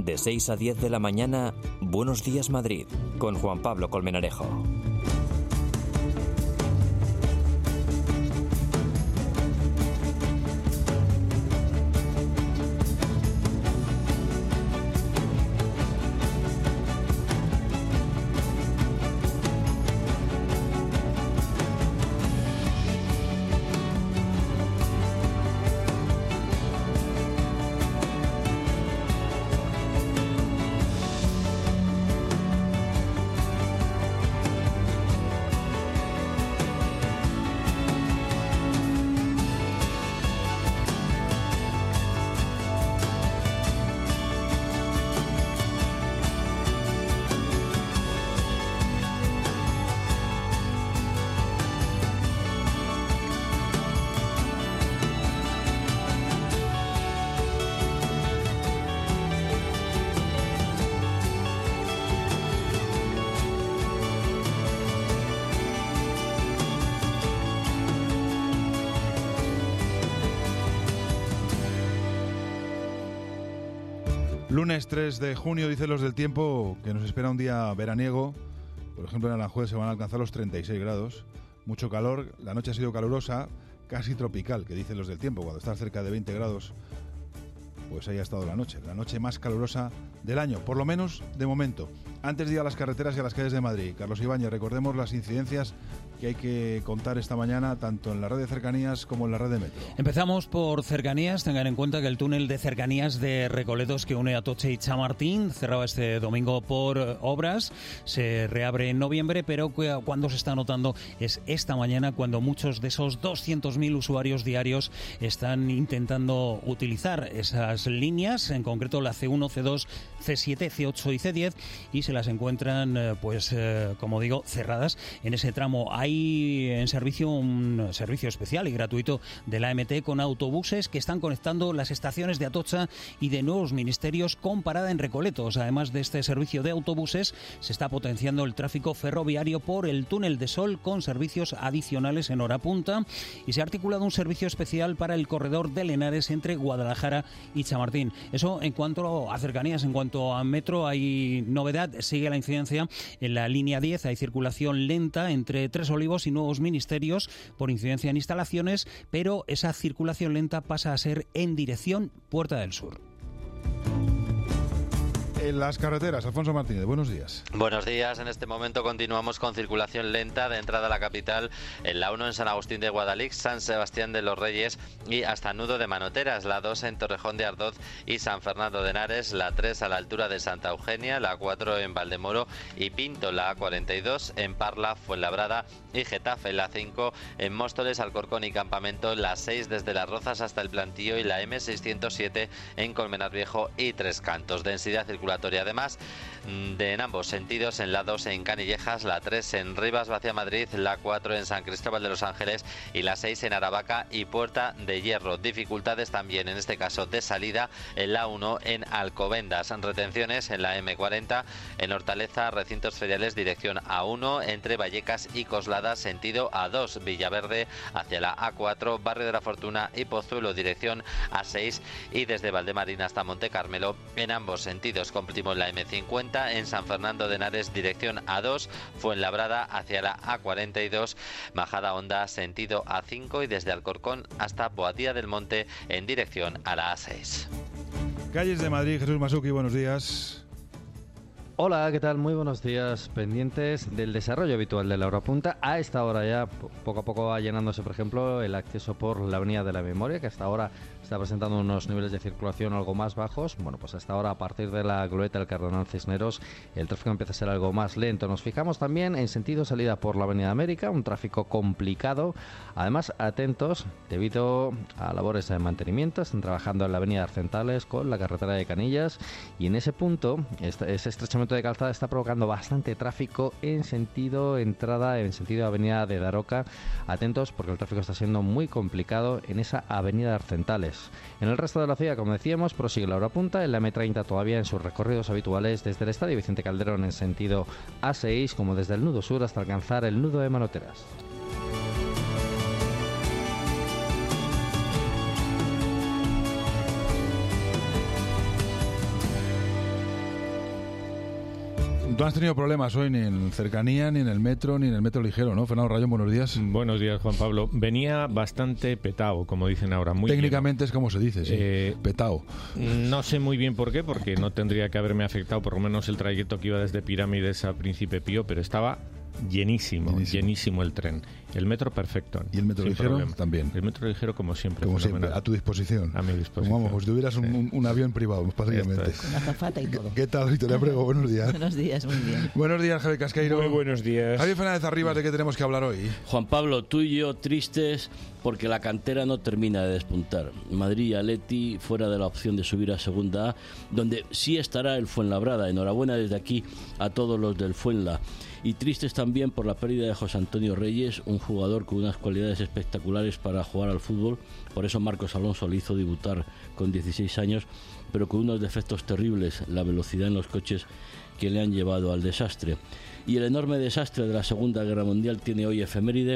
De 6 a 10 de la mañana, Buenos Días Madrid, con Juan Pablo Colmenarejo. Lunes 3 de junio, dicen los del tiempo, que nos espera un día veraniego. Por ejemplo, en Aranjuez se van a alcanzar los 36 grados. Mucho calor, la noche ha sido calurosa, casi tropical, que dicen los del tiempo. Cuando estás cerca de 20 grados, pues ahí ha estado la noche más calurosa del año, por lo menos de momento. Antes de ir a las carreteras y a las calles de Madrid, Carlos Ibáñez, recordemos las incidencias que hay que contar esta mañana, tanto en la red de cercanías como en la red de metro. Empezamos por cercanías. Tengan en cuenta que el túnel de cercanías de Recoletos que une Atocha y Chamartín cerraba este domingo por obras. Se reabre en noviembre, pero cuando se está notando es esta mañana, cuando muchos de esos 200.000 usuarios diarios están intentando utilizar esas líneas, en concreto la C1, C2, C7, C8 y C10, y se las encuentran, como digo, cerradas en ese tramo. Hay en servicio un servicio especial y gratuito de la AMT con autobuses que están conectando las estaciones de Atocha y de Nuevos Ministerios con parada en Recoletos. Además de este servicio de autobuses, se está potenciando el tráfico ferroviario por el túnel de Sol con servicios adicionales en hora punta, y se ha articulado un servicio especial para el corredor de Lenares entre Guadalajara y Chamartín. Eso en cuanto a cercanías. En cuanto a metro, hay novedad, sigue la incidencia en la línea 10, hay circulación lenta entre Tres Olivos y Nuevos Ministerios por incidencia en instalaciones, pero esa circulación lenta pasa a ser en dirección Puerta del Sur. En las carreteras, Alfonso Martínez, buenos días. Buenos días. En este momento continuamos con circulación lenta de entrada a la capital en la 1 en San Agustín de Guadalix, San Sebastián de los Reyes y hasta Nudo de Manoteras, la 2 en Torrejón de Ardoz y San Fernando de Henares, la 3 a la altura de Santa Eugenia, la 4 en Valdemoro y Pinto, la A42 en Parla, Fuenlabrada y Getafe, la 5 en Móstoles, Alcorcón y Campamento, la 6 desde Las Rozas hasta el Plantío y la M607 en Colmenar Viejo y Tres Cantos. Densidad circulatoria además en ambos sentidos en la 2 en Canillejas, la 3 en Rivas Vacia Madrid, la 4 en San Cristóbal de los Ángeles y la 6 en Aravaca y Puerta de Hierro. Dificultades también en este caso de salida en la 1 en Alcobendas. Retenciones en la M40 en Hortaleza, recintos feriales dirección A1 entre Vallecas y Coslada sentido A2, Villaverde hacia la A4, Barrio de la Fortuna y Pozuelo dirección A6 y desde Valdemarín hasta Monte Carmelo en ambos sentidos. Completimos la M50 en San Fernando de Henares dirección A2, Fuenlabrada hacia la A42, Majada Honda sentido A5 y desde Alcorcón hasta Boadilla del Monte en dirección a la A6. Calles de Madrid, Jesús Masuki, buenos días. Hola, ¿qué tal? Muy buenos días. Pendientes del desarrollo habitual de la hora punta. A esta hora ya poco a poco va llenándose, por ejemplo, el acceso por la Avenida de la Memoria, que hasta ahora está presentando unos niveles de circulación algo más bajos. Bueno, pues hasta ahora, a partir de la glorieta del Cardenal Cisneros, el tráfico empieza a ser algo más lento. Nos fijamos también en sentido salida por la Avenida América, un tráfico complicado. Además, atentos, debido a labores de mantenimiento, están trabajando en la Avenida Arcentales con la carretera de Canillas, y en ese punto, ese estrechamiento de calzada está provocando bastante tráfico en sentido entrada, en sentido Avenida de Daroca. Atentos, porque el tráfico está siendo muy complicado en esa Avenida Arcentales. En el resto de la ciudad, como decíamos, prosigue la hora punta en la M30 todavía en sus recorridos habituales desde el Estadio Vicente Calderón en sentido A6, como desde el nudo sur hasta alcanzar el nudo de Manoteras. no has tenido problemas hoy ni en cercanía, ni en el metro, ni en el metro ligero, ¿no? Fernando Rayón, buenos días. Buenos días, Juan Pablo. Venía bastante petao, como dicen ahora. Muy Técnicamente lleno. es como se dice, sí. Petao. No sé muy bien por qué, porque no tendría que haberme afectado por lo menos el trayecto que iba desde Pirámides a Príncipe Pío, pero estaba llenísimo el tren. El metro perfecto. ¿Y el metro ligero problema. También? El metro ligero como siempre. Como siempre, a tu disposición. A mi disposición. Vamos, si tuvieras un avión privado, básicamente. Con azafata y todo. ¿Qué tal, Victoria Prego? Buenos días. Buenos días, muy bien. Buenos días, Javier Casqueiro. Muy buenos días. Javier Fernández Arribas, ¿de qué tenemos que hablar hoy? Juan Pablo, tú y yo tristes porque la cantera no termina de despuntar. Madrid y Atleti fuera de la opción de subir a Segunda A, donde sí estará el Fuenlabrada. Enhorabuena desde aquí a todos los del Fuenla. Y tristes también por la pérdida de José Antonio Reyes, un jugador con unas cualidades espectaculares para jugar al fútbol. Por eso Marcos Alonso le hizo debutar con 16 años, pero con unos defectos terribles, la velocidad en los coches que le han llevado al desastre. Y el enorme desastre de la Segunda Guerra Mundial tiene hoy efeméride,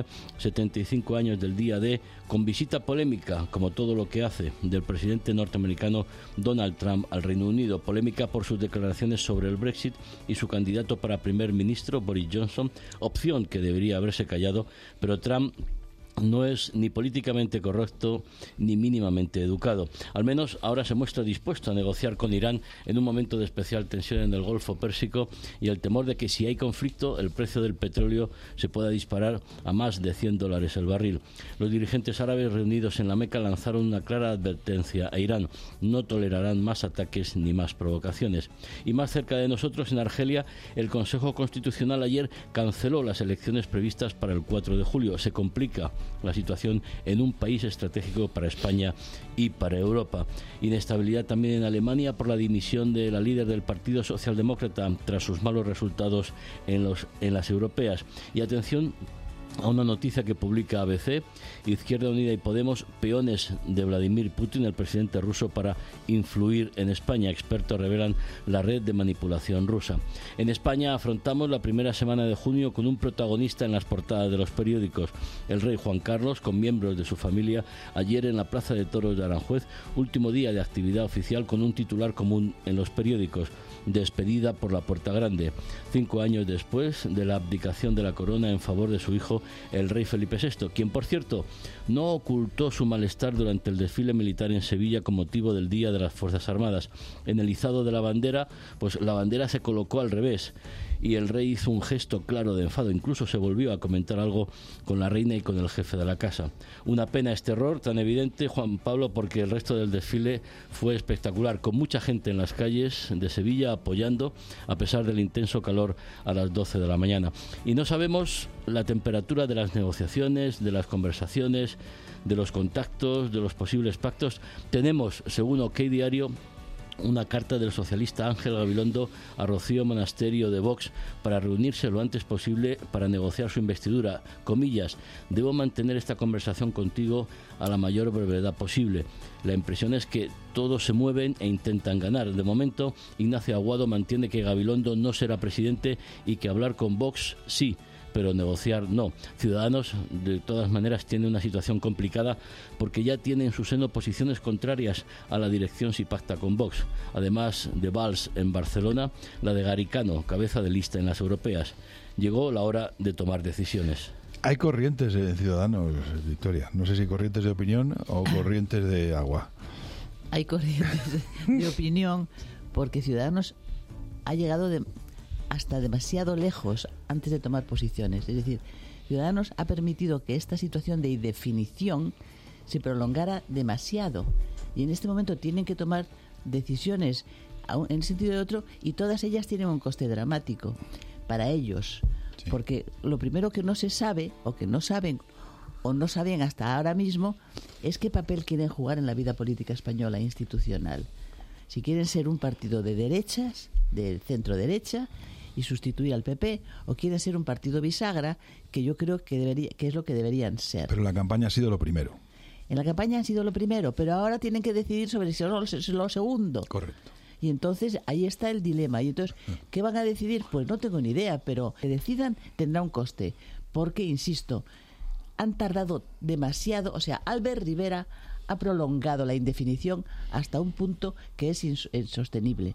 75 años del día D, con visita polémica, como todo lo que hace, del presidente norteamericano Donald Trump al Reino Unido. Polémica por sus declaraciones sobre el Brexit y su candidato para primer ministro, Boris Johnson, opción que debería haberse callado, pero Trump no es ni políticamente correcto ni mínimamente educado. Al menos ahora se muestra dispuesto a negociar con Irán en un momento de especial tensión en el Golfo Pérsico y el temor de que si hay conflicto el precio del petróleo se pueda disparar a más de $100 el barril. Los dirigentes árabes reunidos en la Meca lanzaron una clara advertencia a Irán: no tolerarán más ataques ni más provocaciones. Y más cerca de nosotros, en Argelia, el Consejo Constitucional ayer canceló las elecciones previstas para el 4 de julio. Se complica la situación en un país estratégico para España y para Europa. Inestabilidad también en Alemania por la dimisión de la líder del Partido Socialdemócrata tras sus malos resultados en las europeas. Y atención a una noticia que publica ABC: Izquierda Unida y Podemos, peones de Vladimir Putin, el presidente ruso, para influir en España. Expertos revelan la red de manipulación rusa. En España afrontamos la primera semana de junio con un protagonista en las portadas de los periódicos: el rey Juan Carlos, con miembros de su familia, ayer en la Plaza de Toros de Aranjuez, último día de actividad oficial, con un titular común en los periódicos: despedida por la puerta grande. 5 años después de la abdicación de la corona en favor de su hijo, el rey Felipe VI, quien, por cierto, no ocultó su malestar durante el desfile militar en Sevilla con motivo del Día de las Fuerzas Armadas. En el izado de la bandera, pues la bandera se colocó al revés y el rey hizo un gesto claro de enfado. Incluso se volvió a comentar algo con la reina y con el jefe de la casa. Una pena este error tan evidente, Juan Pablo, porque el resto del desfile fue espectacular, con mucha gente en las calles de Sevilla apoyando, a pesar del intenso calor a las 12 de la mañana. Y no sabemos la temperatura de las negociaciones, de las conversaciones, de los contactos, de los posibles pactos. Tenemos, según OK Diario, una carta del socialista Ángel Gabilondo a Rocío Monasterio de Vox para reunirse lo antes posible para negociar su investidura. Comillas: debo mantener esta conversación contigo a la mayor brevedad posible. La impresión es que todos se mueven e intentan ganar. De momento, Ignacio Aguado mantiene que Gabilondo no será presidente y que hablar con Vox sí, pero negociar no. Ciudadanos, de todas maneras, tiene una situación complicada porque ya tiene en su seno posiciones contrarias a la dirección si pacta con Vox. Además de Valls en Barcelona, la de Garicano, cabeza de lista en las europeas. Llegó la hora de tomar decisiones. Hay corrientes en Ciudadanos, Victoria. No sé si corrientes de opinión o corrientes de agua. Hay corrientes de opinión porque Ciudadanos ha llegado hasta demasiado lejos antes de tomar posiciones. Es decir, Ciudadanos ha permitido que esta situación de indefinición se prolongara demasiado y en este momento tienen que tomar decisiones en el sentido de otro, y todas ellas tienen un coste dramático para ellos. Sí. Porque lo primero que no se sabe, o que no saben, o no sabían hasta ahora mismo, es qué papel quieren jugar en la vida política española institucional. Si quieren ser un partido de derechas, del centro derecha, y sustituir al PP, o quieren ser un partido bisagra, que yo creo que es lo que deberían ser. Pero la campaña ha sido lo primero. En la campaña han sido lo primero, pero ahora tienen que decidir sobre si es lo segundo. Correcto. Y entonces ahí está el dilema. Y entonces, ¿qué van a decidir? Pues no tengo ni idea, pero que decidan tendrá un coste. Porque, insisto, han tardado demasiado. O sea, Albert Rivera ha prolongado la indefinición hasta un punto que es insostenible,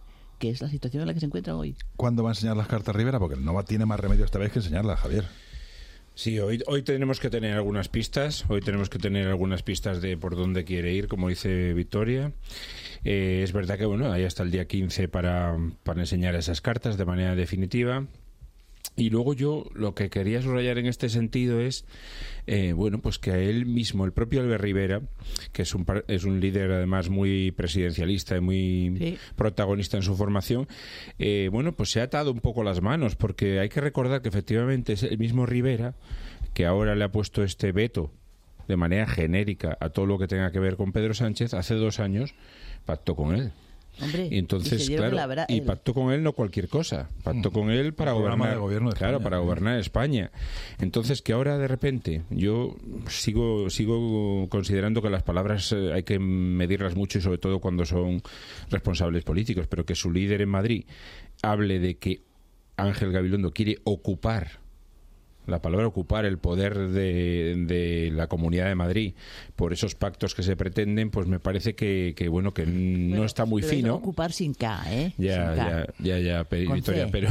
que es la situación en la que se encuentran hoy. ¿Cuándo va a enseñar las cartas Rivera? Porque no tiene más remedio esta vez que enseñarlas, Javier. Sí, hoy tenemos que tener algunas pistas. Hoy tenemos que tener algunas pistas de por dónde quiere ir, como dice Victoria. Es verdad que hay hasta el día 15 para enseñar esas cartas de manera definitiva. Y luego yo lo que quería subrayar en este sentido es pues que a él mismo, el propio Albert Rivera, que es un líder además muy presidencialista y muy protagonista en su formación, pues se ha atado un poco las manos, porque hay que recordar que efectivamente es el mismo Rivera que ahora le ha puesto este veto de manera genérica a todo lo que tenga que ver con Pedro Sánchez. Hace 2 años pactó con él. Hombre, y entonces, y pactó con él no cualquier cosa, pactó con él para gobernar, para gobernar España. Entonces, que ahora de repente yo sigo considerando que las palabras hay que medirlas mucho, y sobre todo cuando son responsables políticos, pero que su líder en Madrid hable de que Ángel Gabilondo quiere ocupar, la palabra ocupar, el poder de la Comunidad de Madrid por esos pactos que se pretenden, pues me parece que no está muy fino. Ocupar sin K, ¿eh? Ya, Victoria, pero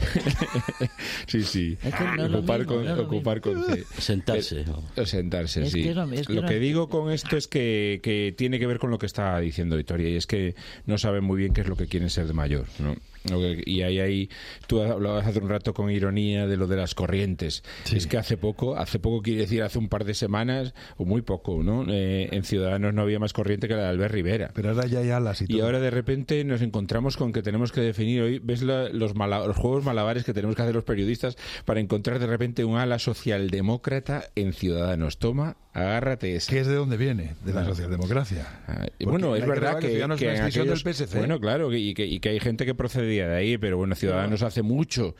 sí. Es que no ocupar con C. Sentarse. Sentarse, es sí. Lo que digo con esto es que tiene que ver con lo que está diciendo Victoria, y es que no saben muy bien qué es lo que quieren ser de mayor, ¿no? Y ahí tú hablabas hace un rato con ironía de lo de las corrientes. Sí. Es que hace poco quiere decir hace un par de semanas, o muy poco, ¿no? En Ciudadanos no había más corriente que la de Albert Rivera. Pero ahora ya hay alas y todo. Y ahora de repente nos encontramos con que tenemos que definir hoy, ¿ves los juegos malabares que tenemos que hacer los periodistas para encontrar de repente un ala socialdemócrata en Ciudadanos? Toma, agárrate esa. ¿Qué es de dónde viene? De la socialdemocracia. Es verdad que en aquellos, del PSC. Bueno, claro, y que hay gente que procedía de ahí, pero Ciudadanos hace mucho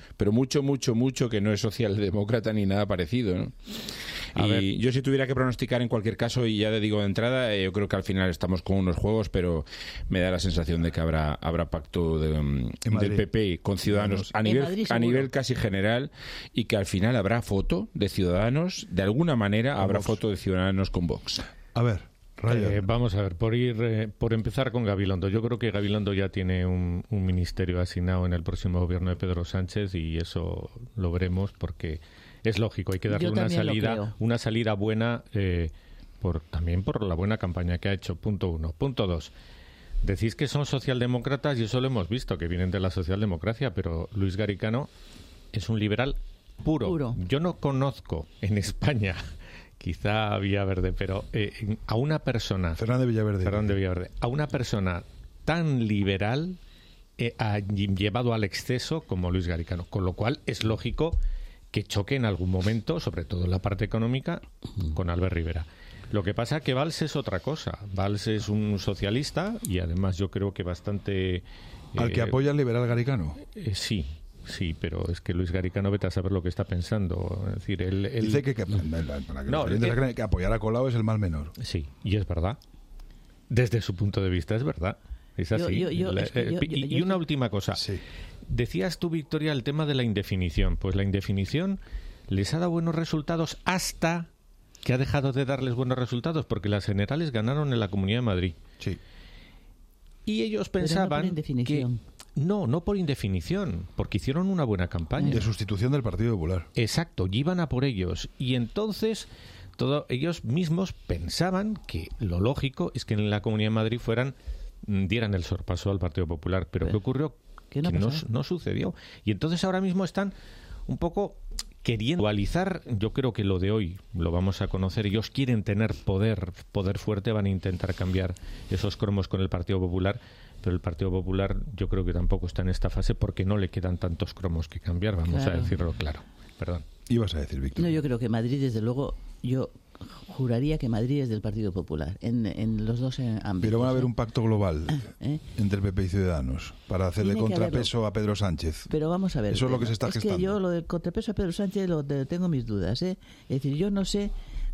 que no es socialdemócrata ni nada parecido, ¿no? Y yo, si tuviera que pronosticar en cualquier caso, y ya te digo de entrada, yo creo que al final estamos con unos juegos, pero me da la sensación de que habrá pacto del PP con Ciudadanos a nivel casi general, y que al final habrá foto de Ciudadanos, de alguna manera habrá foto de Ciudadanos con Vox. A ver. Vamos a ver, por empezar con Gabilondo. Yo creo que Gabilondo ya tiene un ministerio asignado en el próximo gobierno de Pedro Sánchez, y eso lo veremos, porque es lógico, hay que darle una salida buena, también por la buena campaña que ha hecho. Punto 1. Punto 2. Decís que son socialdemócratas, y eso lo hemos visto, que vienen de la socialdemocracia, pero Luis Garicano es un liberal puro. Yo no conozco en España, quizá Villaverde, pero a una persona... Fernández Villaverde. A una persona tan liberal ha llevado al exceso como Luis Garicano, con lo cual es lógico que choque en algún momento, sobre todo en la parte económica, con Albert Rivera. Lo que pasa es que Valls es otra cosa. Valls es un socialista, y además yo creo que bastante... ¿Al que apoya el liberal Garicano? Sí, pero es que Luis Garicano, vete a saber lo que está pensando. Es decir, él dice que apoyar a Colau es el mal menor. Sí, y es verdad. Desde su punto de vista es verdad. Es así. Y una última cosa. Sí. Decías tú, Victoria, el tema de la indefinición. Pues la indefinición les ha dado buenos resultados hasta que ha dejado de darles buenos resultados, porque las generales ganaron en la Comunidad de Madrid. Sí. Y ellos pensaban que... No por indefinición, porque hicieron una buena campaña. De sustitución del Partido Popular. Exacto, y iban a por ellos. Y entonces ellos mismos pensaban que lo lógico es que en la Comunidad de Madrid dieran el sorpaso al Partido Popular. Pero ¿qué ocurrió? Que no sucedió. Y entonces ahora mismo están un poco queriendo dualizar. Yo creo que lo de hoy lo vamos a conocer. Ellos quieren tener poder fuerte, van a intentar cambiar esos cromos con el Partido Popular, pero el Partido Popular yo creo que tampoco está en esta fase, porque no le quedan tantos cromos que cambiar, vamos a decirlo claro. Perdón. Ibas a decir, Víctor. No, yo creo que Madrid, desde luego, yo juraría que Madrid es del Partido Popular, en los dos ámbitos. Pero va a haber un pacto global entre el PP y Ciudadanos para hacerle contrapeso a Pedro Sánchez. Pero vamos a ver. Eso es lo que se está gestando. Es que yo lo del contrapeso a Pedro Sánchez tengo mis dudas. Es decir, yo no sé,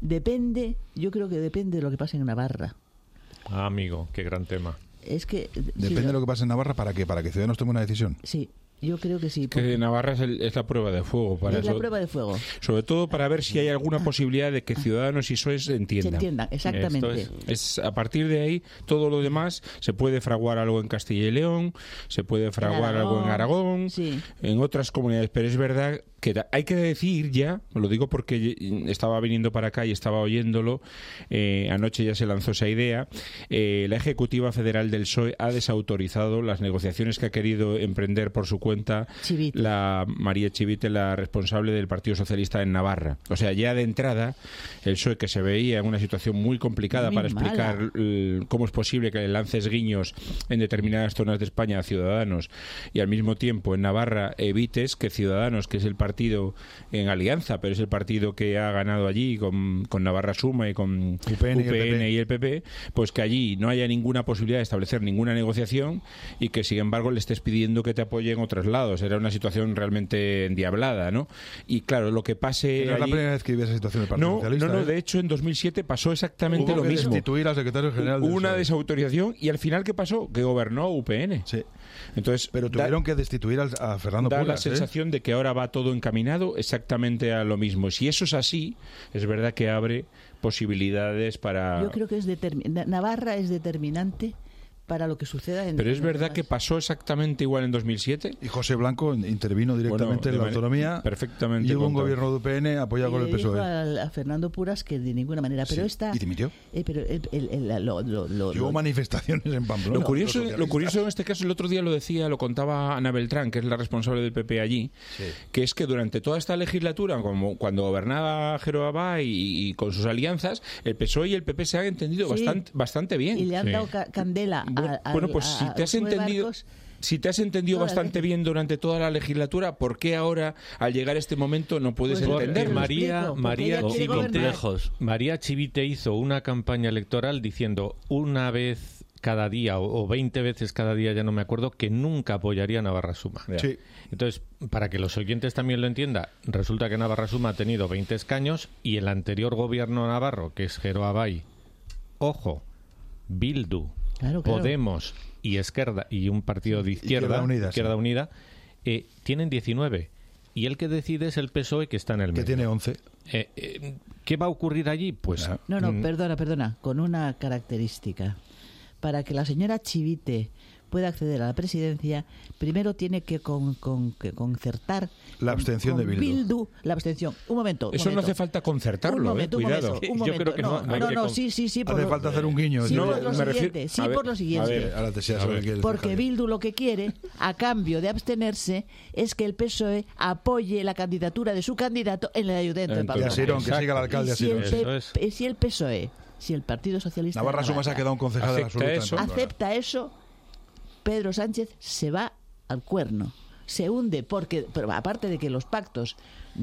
yo creo que depende de lo que pase en Navarra. Amigo, qué gran tema. Es que... Depende de lo que pase en Navarra, ¿para qué? ¿Para que Ciudadanos tome una decisión? Sí. Yo creo que sí. Que Navarra es la prueba de fuego. Es la prueba de fuego. Sobre todo para ver si hay alguna posibilidad de que Ciudadanos y PSOE se entiendan. Se entiendan, exactamente. Es a partir de ahí, todo lo demás, se puede fraguar algo en Castilla y León, se puede fraguar algo en Aragón, sí, en otras comunidades, pero es verdad que hay que decir ya, lo digo porque estaba viniendo para acá y estaba oyéndolo, anoche ya se lanzó esa idea, la Ejecutiva Federal del PSOE ha desautorizado las negociaciones que ha querido emprender por su cuenta Chivite. la María Chivite, la responsable del Partido Socialista en Navarra. O sea, ya de entrada, el PSOE, que se veía en una situación muy complicada Muy para explicar cómo es posible que le lances guiños en determinadas zonas de España a Ciudadanos y al mismo tiempo en Navarra evites que Ciudadanos, que es el partido en alianza, pero es el partido que ha ganado allí con Navarra Suma y con UPN y el PP, pues que allí no haya ninguna posibilidad de establecer ninguna negociación y que sin embargo le estés pidiendo que te apoye en otros lados. Era una situación realmente endiablada, ¿no? Y claro, lo que pase no es la primera vez que vive esa situación el Partido Socialista. No, de hecho en 2007 pasó exactamente lo mismo. Destituir al secretario general del una PSOE. desautorización y al final ¿qué pasó? Que gobernó UPN. Sí. Entonces, pero tuvieron que destituir a Fernando da Puras. La sensación de que ahora va todo encaminado exactamente a lo mismo. Si eso es así, es verdad que abre posibilidades para... Yo creo que Navarra es determinante para lo que suceda en... Pero es verdad que pasó exactamente igual en 2007. Y José Blanco intervino directamente en la autonomía. Perfectamente. Y hubo un gobierno de UPN apoyado con el PSOE. Dijo a Fernando Puras que de ninguna manera. Pero sí. ¿Y dimitió? Pero hubo manifestaciones en Pamplona. Lo curioso en este caso, el otro día lo contaba Ana Beltrán, que es la responsable del PP allí, sí, que es que durante toda esta legislatura, como cuando gobernaba Jero Abay y con sus alianzas, el PSOE y el PP se han entendido bastante bien. Y le han dado candela. Bueno, pues si te has entendido bastante bien durante toda la legislatura, ¿por qué ahora, al llegar a este momento, no puedes entender? María Chivite hizo una campaña electoral diciendo una vez cada día o 20 veces cada día, ya no me acuerdo, que nunca apoyaría a Navarra Suma. Sí. Entonces, para que los oyentes también lo entiendan, resulta que Navarra Suma ha tenido 20 escaños y el anterior gobierno navarro, que es Jero Abay, ojo, Bildu, claro. Podemos y Esquerda y un partido de Izquierda Unida, tienen 19. Y el que decide es el PSOE, que está en el medio. Que tiene 11. ¿Qué va a ocurrir allí? Pues perdona, con una característica. Para que la señora Chivite pueda acceder a la presidencia, primero tiene que concertar la abstención con de Bildu. La abstención. Un momento. No hace falta concertarlo, cuidado. Yo creo que no. Sí. Hace falta hacer un guiño. Por lo siguiente. Porque Bildu lo que quiere, a cambio de abstenerse, es que el PSOE apoye la candidatura de su candidato en el ayuntamiento de Pamplona. Que siga el alcalde Asirón. Si el PSOE, si el Partido Socialista Navarra Suma se ha quedado un concejal de la absoluta. Acepta eso, Pedro Sánchez se va al cuerno, se hunde, pero aparte de que los pactos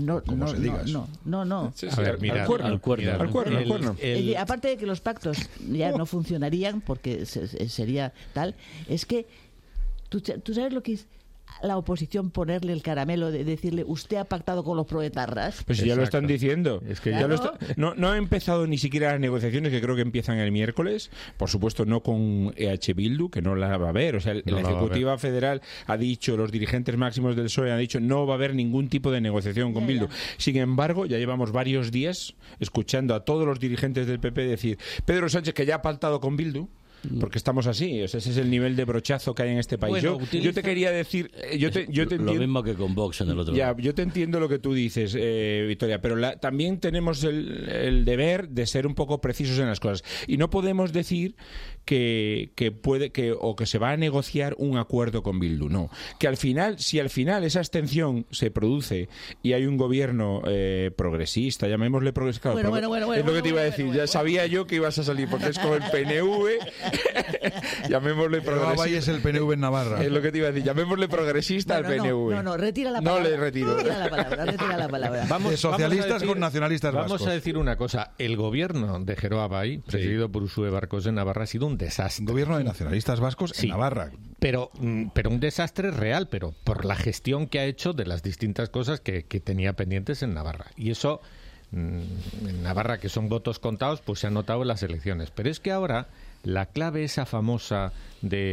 al cuerno. Aparte de que los pactos ya no funcionarían porque sería tal, es que tú sabes lo que es la oposición ponerle el caramelo de decirle usted ha pactado con los proetarras. Pues ya lo están diciendo. Es que ya no ha empezado ni siquiera las negociaciones, que creo que empiezan el miércoles. Por supuesto no con EH Bildu, que no la va a haber. O sea, la Ejecutiva Federal ha dicho, los dirigentes máximos del PSOE han dicho, no va a haber ningún tipo de negociación con Bildu. Sin embargo, ya llevamos varios días escuchando a todos los dirigentes del PP decir, Pedro Sánchez que ya ha pactado con Bildu. Porque estamos así, o sea, ese es el nivel de brochazo que hay en este país. Yo te quería decir, yo te entiendo, lo mismo que con Vox en el otro lado. Yo te entiendo lo que tú dices, Victoria, pero también tenemos el deber de ser un poco precisos en las cosas y no podemos decir que se va a negociar un acuerdo con Bildu, no. Que si al final esa abstención se produce y hay un gobierno progresista, llamémosle progresista, es lo que te iba a decir. Ya sabía yo que ibas a salir porque es como el PNV. Llamémosle progresista. Es el PNV en Navarra. Es lo que te iba a decir. Llamémosle progresista al PNV. No, retira la palabra. No le retiro. Retira la palabra. De socialistas con nacionalistas vascos. Vamos a decir una cosa. El gobierno de Jero Abay, presidido por Uxue Barkos en Navarra, ha sido un desastre. Un gobierno de nacionalistas vascos en Navarra. Pero un desastre real, pero por la gestión que ha hecho de las distintas cosas que tenía pendientes en Navarra. Y eso, en Navarra, que son votos contados, pues se ha notado en las elecciones. Pero es que ahora la clave esa famosa de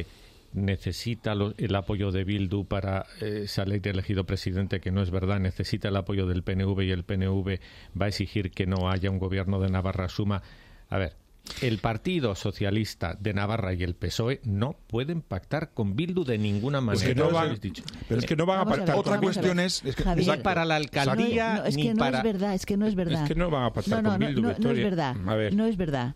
necesita el apoyo de Bildu para salir elegido presidente, que no es verdad, necesita el apoyo del PNV y el PNV va a exigir que no haya un gobierno de Navarra Suma. A ver, el Partido Socialista de Navarra y el PSOE no pueden pactar con Bildu de ninguna manera. Pues que no van, pero es que no van a pactar. Otra cuestión es que Javier, ni para la alcaldía es ni que no para... es verdad, es que no es verdad. Es que no van a pactar con Bildu, no Victoria. es verdad. A ver. No es verdad.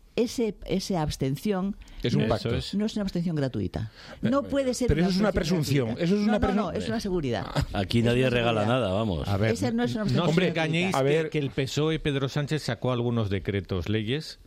Esa abstención es un pacto. No es una abstención gratuita. No puede ser. Pero una eso es una abstención presunción. gratuita. Eso es una no, es una seguridad. Aquí Es nadie una regala seguridad. nada, vamos. A ver, Esa no es una abstención no os gratuita. engañéis a ver. que el PSOE, Pedro Sánchez, sacó algunos decretos, leyes,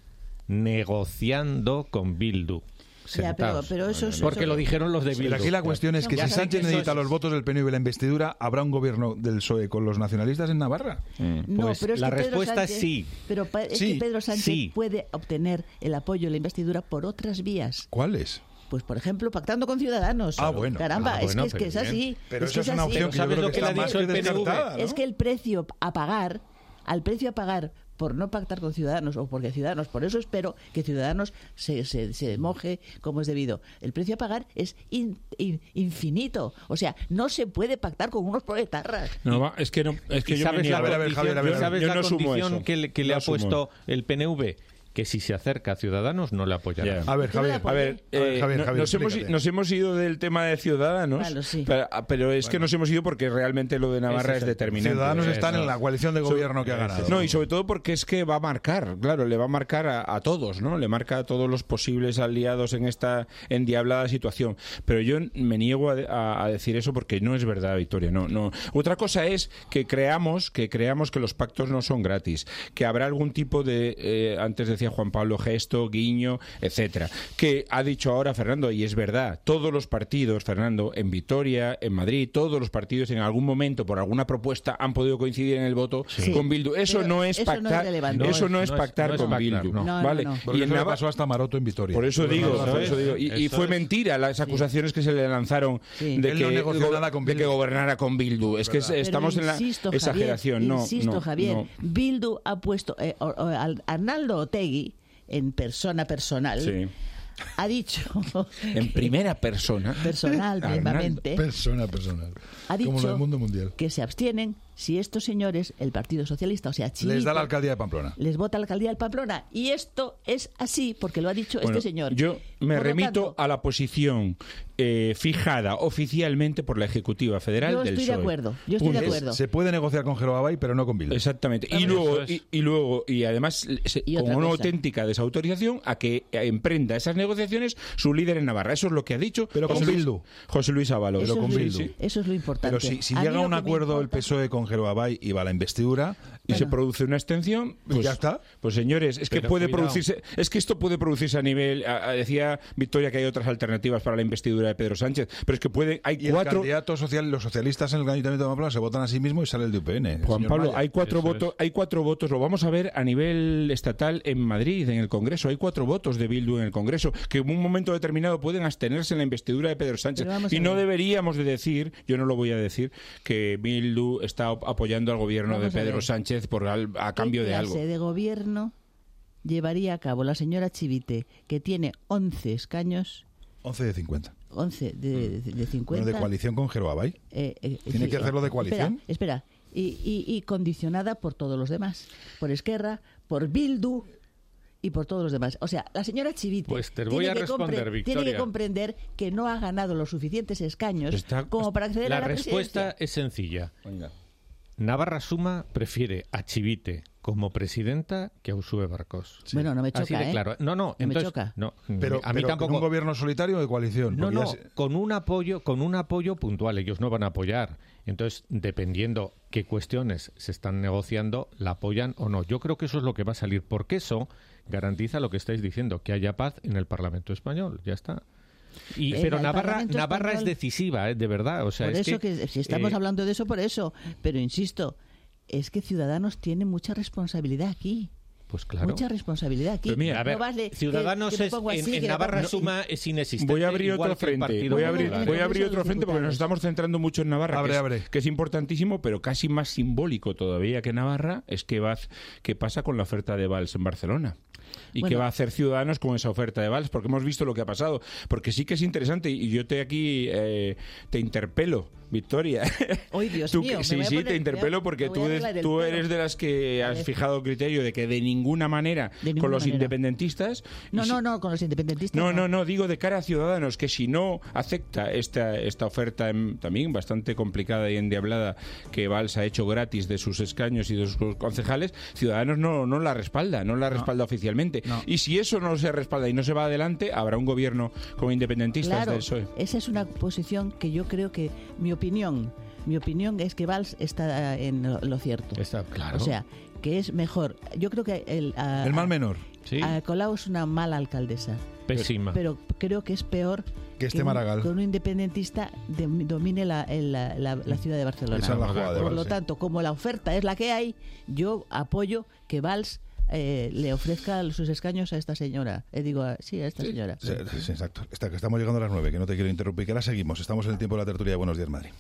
negociando con Bildu. Ya, Sentados. pero eso es... Porque lo dijeron los de Bildu. Pero aquí la cuestión es que Ya si saben Sánchez que eso necesita es- los votos del PNV y la investidura, ¿habrá un gobierno del PSOE con los nacionalistas en Navarra? No, Pues pero es la que Pedro respuesta es Sánchez- sí. Pero es Sí, que Pedro Sánchez sí. puede obtener el apoyo de la investidura por otras vías. ¿Cuáles? Pues, por ejemplo, pactando con Ciudadanos. Ah, bueno. Caramba, Ah, es bueno, que es pero es así. Pero es esa que es una así. opción que yo ¿Sabes creo lo que que le está ha más dicho que el PNV? descartada, ¿no? Es que el precio a pagar, al precio a pagar por no pactar con Ciudadanos, o porque Ciudadanos, por eso espero que Ciudadanos se moje como es debido. El precio a pagar es infinito. O sea, no se puede pactar con unos proletarras. No, es que ¿Y yo sabes me la niego. A ver, condición, Javier, ¿sabes yo la no asumo condición eso. que le No ha asumo. puesto el PNV? Que si se acerca a Ciudadanos no le apoyará. Ya. A ver, ¿Por qué no la Javier. A ver, Javier, nos hemos ido del tema de Ciudadanos, Claro, sí. pero es que nos hemos ido porque realmente lo de Navarra Ese es es el determinante. Ciudadanos Eso. están en la coalición de gobierno que ha ganado. No, y sobre todo porque es que va a marcar, claro, le va a marcar a todos, ¿no? Le marca a todos los posibles aliados en esta endiablada situación. Pero yo me niego a decir eso porque no es verdad, Victoria. No. Otra cosa es que creamos que los pactos no son gratis, que habrá algún tipo de, antes decía Juan Pablo, gesto, guiño, etcétera. Que ha dicho ahora Fernando, y es verdad, todos los partidos, Fernando, en Vitoria, en Madrid, todos los partidos en algún momento, por alguna propuesta, han podido coincidir en el voto Sí. con Bildu. Eso Pero no es eso no es pactar. relevante. Eso no es No es- pactar no es con pactar, Bildu. no. No, ¿Vale? no, no. Porque Y en eso le Navarra, pasó hasta Maroto en Vitoria. por eso digo. Y Eso fue es. mentira las acusaciones que se le lanzaron Sí. de, Él no negoció nada con de que Bildu. gobernara con Bildu. Es que verdad. estamos Pero en la insisto, exageración. Javier, No, insisto, no, Javier, no. Bildu ha puesto... Arnaldo Otegi, en persona personal, Sí. ha dicho... En primera persona. personal, mismamente, Personal. ha Como lo dicho del mundo mundial. que se abstienen si estos señores, el Partido Socialista, o sea, Chivite, Les da la alcaldía de Pamplona. les vota la alcaldía de Pamplona. Y esto es así, porque lo ha dicho Bueno, este señor. Yo me Por lo remito tanto, a la posición fijada oficialmente por la Ejecutiva Federal yo del estoy de PSOE. acuerdo, yo estoy de Punto. acuerdo. Se puede negociar con Geroabay, pero no con Bildu. Exactamente. Y Eso luego, es. y además, Y con otra una cosa. auténtica desautorización a que emprenda esas negociaciones su líder en Navarra. Eso es lo que ha dicho Pero con José Luis- Bildu. José Luis Ábalos. Eso, pero con es lo, Bildu. eso es lo importante. Pero si A mí llega a lo un que me acuerdo el importa- PSOE con Geroabay y va a la investidura, y se produce una abstención, pues ya está. Pues señores, es que Pero puede cuidado. producirse, es que esto puede producirse a nivel, decía Victoria que hay otras alternativas para la investidura de Pedro Sánchez, pero es que hay y el cuatro. candidato social, los socialistas en el Ayuntamiento de Pamplona se votan a sí mismos y sale el de UPN. Juan señor Pablo, Maya. hay cuatro Eso votos, hay 4 votos, lo vamos a ver a nivel estatal en Madrid, en el Congreso, hay 4 votos de Bildu en el Congreso, que en un momento determinado pueden abstenerse en la investidura de Pedro Sánchez. Pero vamos a Y no ver. deberíamos de decir, yo no lo voy a decir, que Bildu está apoyando al gobierno Vamos de a Pedro ver. Sánchez a cambio de algo. ¿Qué clase de gobierno llevaría a cabo la señora Chivite, que tiene 11 escaños, 11 de 50. 11 de 50? Bueno, de coalición con Geroabay. ¿Tiene que hacerlo de coalición? Espera. Y condicionada por todos los demás. Por Esquerra, por Bildu y por todos los demás. O sea, la señora Chivite Pues te voy a responder, tiene Victoria. que comprender que no ha ganado los suficientes escaños como para acceder a La la respuesta presidencia. es sencilla. Navarra Suma prefiere a Chivite como presidenta que a Uxue Barcos. Bueno, no me Así choca, de ¿eh? claro. No, No me entonces, choca. no, Pero, a mí pero tampoco. ¿con un gobierno solitario o de coalición? No, Porque no, ya se- con un apoyo puntual. Ellos no van a apoyar. Entonces, dependiendo qué cuestiones se están negociando, la apoyan o no. Yo creo que eso es lo que va a salir, porque eso garantiza lo que estáis diciendo, que haya paz en el Parlamento español. Ya está. Pero el Navarra Parlamento es español- decisiva, de verdad. O sea, Por es eso que si estamos eh, hablando de eso, por eso. Pero insisto, es que Ciudadanos tiene mucha responsabilidad aquí. Pues claro. Mucha responsabilidad aquí. Pero mira, A ver, No vale Ciudadanos que me es, pongo así, en que Navarra no- Suma es inexistente. Voy a abrir igual otro que el frente. Partido Voy a Popular. abrir Eso otro de frente porque nos diputados. estamos centrando mucho en Navarra, Abre. que es importantísimo, pero casi más simbólico todavía que Navarra es qué pasa con la oferta de Valls en Barcelona. ¿Y qué va a hacer Ciudadanos con esa oferta de Valls? Porque hemos visto lo que ha pasado. Porque sí que es interesante, y yo te interpelo, Victoria. ¡Ay, Dios mío! Sí, te interpelo porque tú eres de las que has fijado criterio de que de ninguna manera con los independentistas... No, con los independentistas No, digo de cara a Ciudadanos, que si no acepta esta oferta también bastante complicada y endiablada que Valls ha hecho gratis de sus escaños y de sus concejales, Ciudadanos no la respalda, oficialmente. No. Y si eso no se respalda y no se va adelante, habrá un gobierno con independentistas del PSOE. Esa es una posición que yo creo que mi opinión es que Valls está en lo cierto. Está claro. O sea, que es mejor. Yo creo que el mal menor. Sí. Colau es una mala alcaldesa. Pésima. Pero creo que es peor que Maragall, un independentista domine la ciudad de Barcelona. Esa es la jugada de Por Valls, lo tanto, como la oferta es la que hay, yo apoyo que Valls le ofrezca sus escaños a esta señora. A esta señora. Sí, exacto. Que estamos llegando a las 9, que no te quiero interrumpir, que ahora seguimos. Estamos en el tiempo de la tertulia de Buenos Días, Madrid.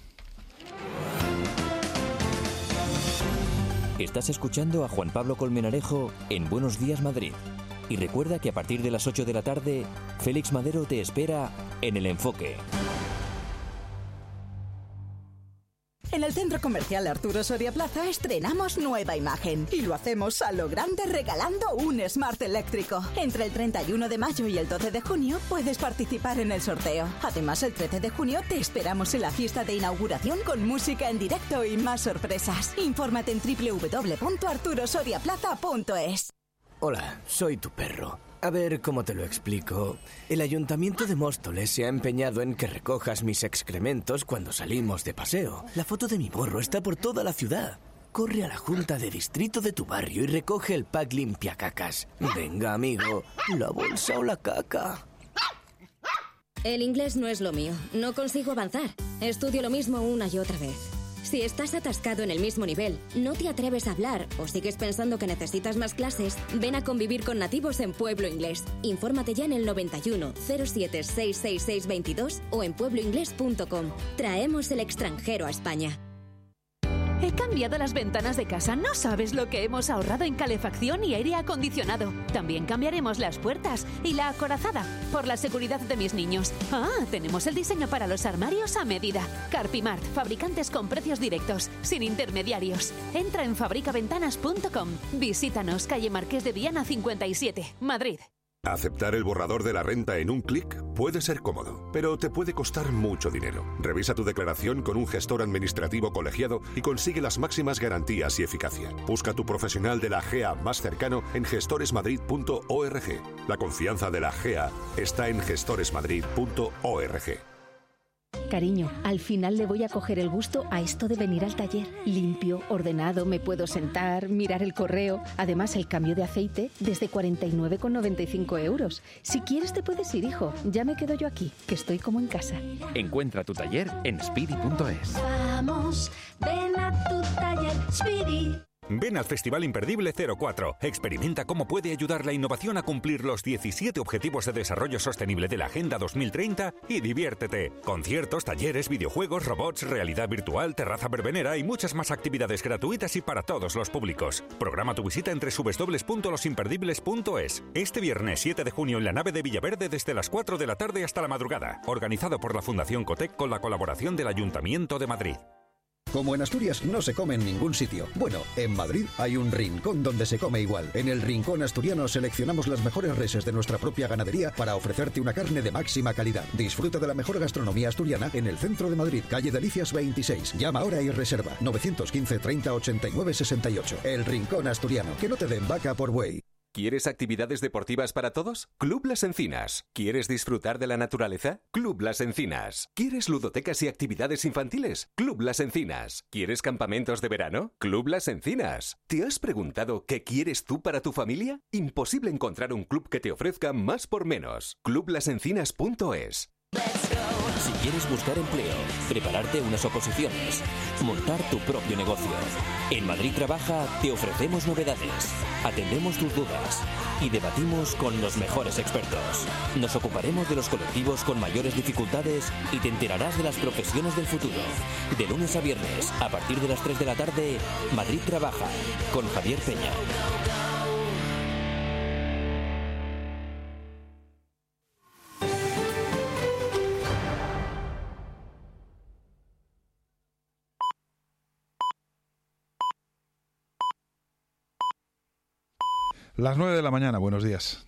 Estás escuchando a Juan Pablo Colmenarejo en Buenos Días, Madrid. Y recuerda que a partir de las 8 de la tarde, Félix Madero te espera en El Enfoque. En el Centro Comercial Arturo Soria Plaza estrenamos nueva imagen y lo hacemos a lo grande regalando un Smart eléctrico. Entre el 31 de mayo y el 12 de junio puedes participar en el sorteo. Además, el 13 de junio te esperamos en la fiesta de inauguración con música en directo y más sorpresas. Infórmate en www.arturosoriaplaza.es. Hola, soy tu perro. A ver, ¿cómo te lo explico? El Ayuntamiento de Móstoles se ha empeñado en que recojas mis excrementos cuando salimos de paseo. La foto de mi morro está por toda la ciudad. Corre a la junta de distrito de tu barrio y recoge el pack limpiacacas. Venga, amigo, la bolsa o la caca. El inglés no es lo mío. No consigo avanzar. Estudio lo mismo una y otra vez. Si estás atascado en el mismo nivel, no te atreves a hablar o sigues pensando que necesitas más clases, ven a convivir con nativos en Pueblo Inglés. Infórmate ya en el 91 07 666 22 o en puebloinglés.com. Traemos el extranjero a España. He cambiado las ventanas de casa. No sabes lo que hemos ahorrado en calefacción y aire acondicionado. También cambiaremos las puertas y la acorazada por la seguridad de mis niños. Tenemos el diseño para los armarios a medida. Carpimart, fabricantes con precios directos, sin intermediarios. Entra en fabricaventanas.com. Visítanos, calle Marqués de Viana 57, Madrid. Aceptar el borrador de la renta en un clic puede ser cómodo, pero te puede costar mucho dinero. Revisa tu declaración con un gestor administrativo colegiado y consigue las máximas garantías y eficacia. Busca tu profesional de la GEA más cercano en gestoresmadrid.org. La confianza de la GEA está en gestoresmadrid.org. Cariño, al final le voy a coger el gusto a esto de venir al taller. Limpio, ordenado, me puedo sentar, mirar el correo. Además, el cambio de aceite desde 49,95 €. Si quieres te puedes ir, hijo. Ya me quedo yo aquí, que estoy como en casa. Encuentra tu taller en speedy.es. Vamos, ven a tu taller Speedy. Ven al Festival Imperdible 04. Experimenta cómo puede ayudar la innovación a cumplir los 17 Objetivos de Desarrollo Sostenible de la Agenda 2030 y diviértete. Conciertos, talleres, videojuegos, robots, realidad virtual, terraza verbenera y muchas más actividades gratuitas y para todos los públicos. Programa tu visita en www.losimperdibles.es. Este viernes 7 de junio en la nave de Villaverde desde las 4 de la tarde hasta la madrugada. Organizado por la Fundación Cotec con la colaboración del Ayuntamiento de Madrid. Como en Asturias no se come en ningún sitio. Bueno, en Madrid hay un rincón donde se come igual. En el Rincón Asturiano seleccionamos las mejores reses de nuestra propia ganadería para ofrecerte una carne de máxima calidad. Disfruta de la mejor gastronomía asturiana en el centro de Madrid, calle Delicias 26. Llama ahora y reserva 915 30 89 68. El Rincón Asturiano. Que no te den vaca por buey. ¿Quieres actividades deportivas para todos? Club Las Encinas. ¿Quieres disfrutar de la naturaleza? Club Las Encinas. ¿Quieres ludotecas y actividades infantiles? Club Las Encinas. ¿Quieres campamentos de verano? Club Las Encinas. ¿Te has preguntado qué quieres tú para tu familia? Imposible encontrar un club que te ofrezca más por menos. Clublasencinas.es. Si quieres buscar empleo, prepararte unas oposiciones, montar tu propio negocio. En Madrid Trabaja te ofrecemos novedades, atendemos tus dudas y debatimos con los mejores expertos. Nos ocuparemos de los colectivos con mayores dificultades y te enterarás de las profesiones del futuro. De lunes a viernes, a partir de las 3 de la tarde, Madrid Trabaja, con Javier Peña. Las 9 de la mañana, buenos días.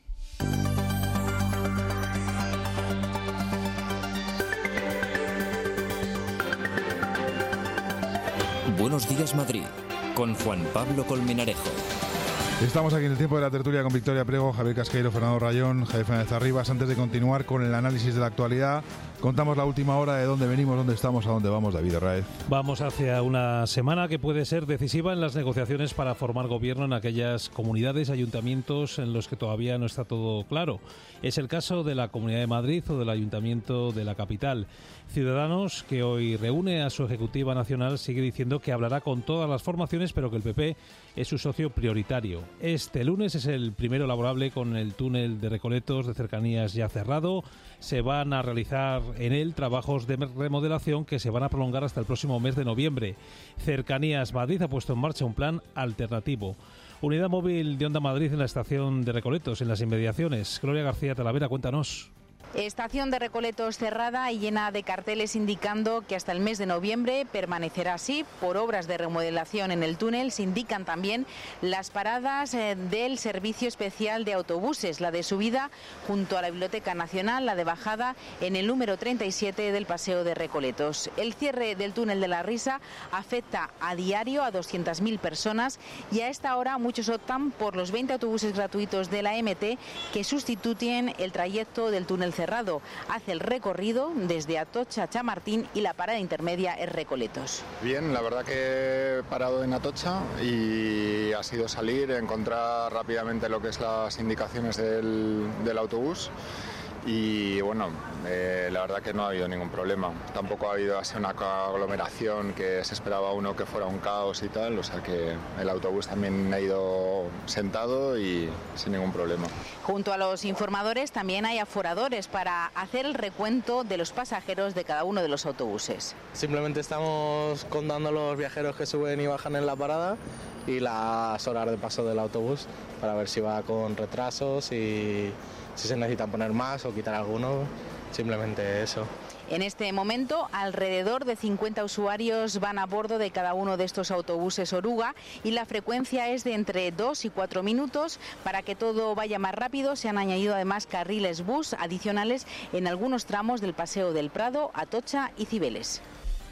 Buenos días, Madrid, con Juan Pablo Colmenarejo. Estamos aquí en el tiempo de la tertulia con Victoria Prego, Javier Casqueiro, Fernando Rayón, Javier Fernández Arribas. Antes de continuar con el análisis de la actualidad, contamos la última hora de dónde venimos, dónde estamos, a dónde vamos, David Raez. Vamos hacia una semana que puede ser decisiva en las negociaciones para formar gobierno en aquellas comunidades, ayuntamientos en los que todavía no está todo claro. Es el caso de la Comunidad de Madrid o del Ayuntamiento de la capital. Ciudadanos, que hoy reúne a su Ejecutiva Nacional, sigue diciendo que hablará con todas las formaciones, pero que el PP es su socio prioritario. Este lunes es el primero laborable con el túnel de Recoletos de Cercanías ya cerrado. Se van a realizar en él trabajos de remodelación que se van a prolongar hasta el próximo mes de noviembre. Cercanías Madrid ha puesto en marcha un plan alternativo. Unidad móvil de Onda Madrid en la estación de Recoletos, en las inmediaciones. Gloria García Talavera, cuéntanos. Estación de Recoletos cerrada y llena de carteles indicando que hasta el mes de noviembre permanecerá así por obras de remodelación en el túnel. Se indican también las paradas del Servicio Especial de Autobuses, la de subida junto a la Biblioteca Nacional, la de bajada en el número 37 del Paseo de Recoletos. El cierre del túnel de la Risa afecta a diario a 200.000 personas y a esta hora muchos optan por los 20 autobuses gratuitos de la MT que sustituyen el trayecto del túnel cerrado. Hace el recorrido desde Atocha a Chamartín y la parada intermedia es Recoletos. Bien, la verdad que he parado en Atocha y ha sido salir, encontrar rápidamente lo que es las indicaciones del autobús. Y bueno, la verdad que no ha habido ningún problema. Tampoco ha habido así una aglomeración que se esperaba uno que fuera un caos y tal, o sea que el autobús también ha ido sentado y sin ningún problema. Junto a los informadores también hay aforadores para hacer el recuento de los pasajeros de cada uno de los autobuses. Simplemente estamos contando los viajeros que suben y bajan en la parada y las horas de paso del autobús para ver si va con retrasos y si se necesitan poner más o quitar alguno, simplemente eso. En este momento, alrededor de 50 usuarios van a bordo de cada uno de estos autobuses oruga y la frecuencia es de entre 2 y 4 minutos. Para que todo vaya más rápido, se han añadido además carriles bus adicionales en algunos tramos del Paseo del Prado, Atocha y Cibeles.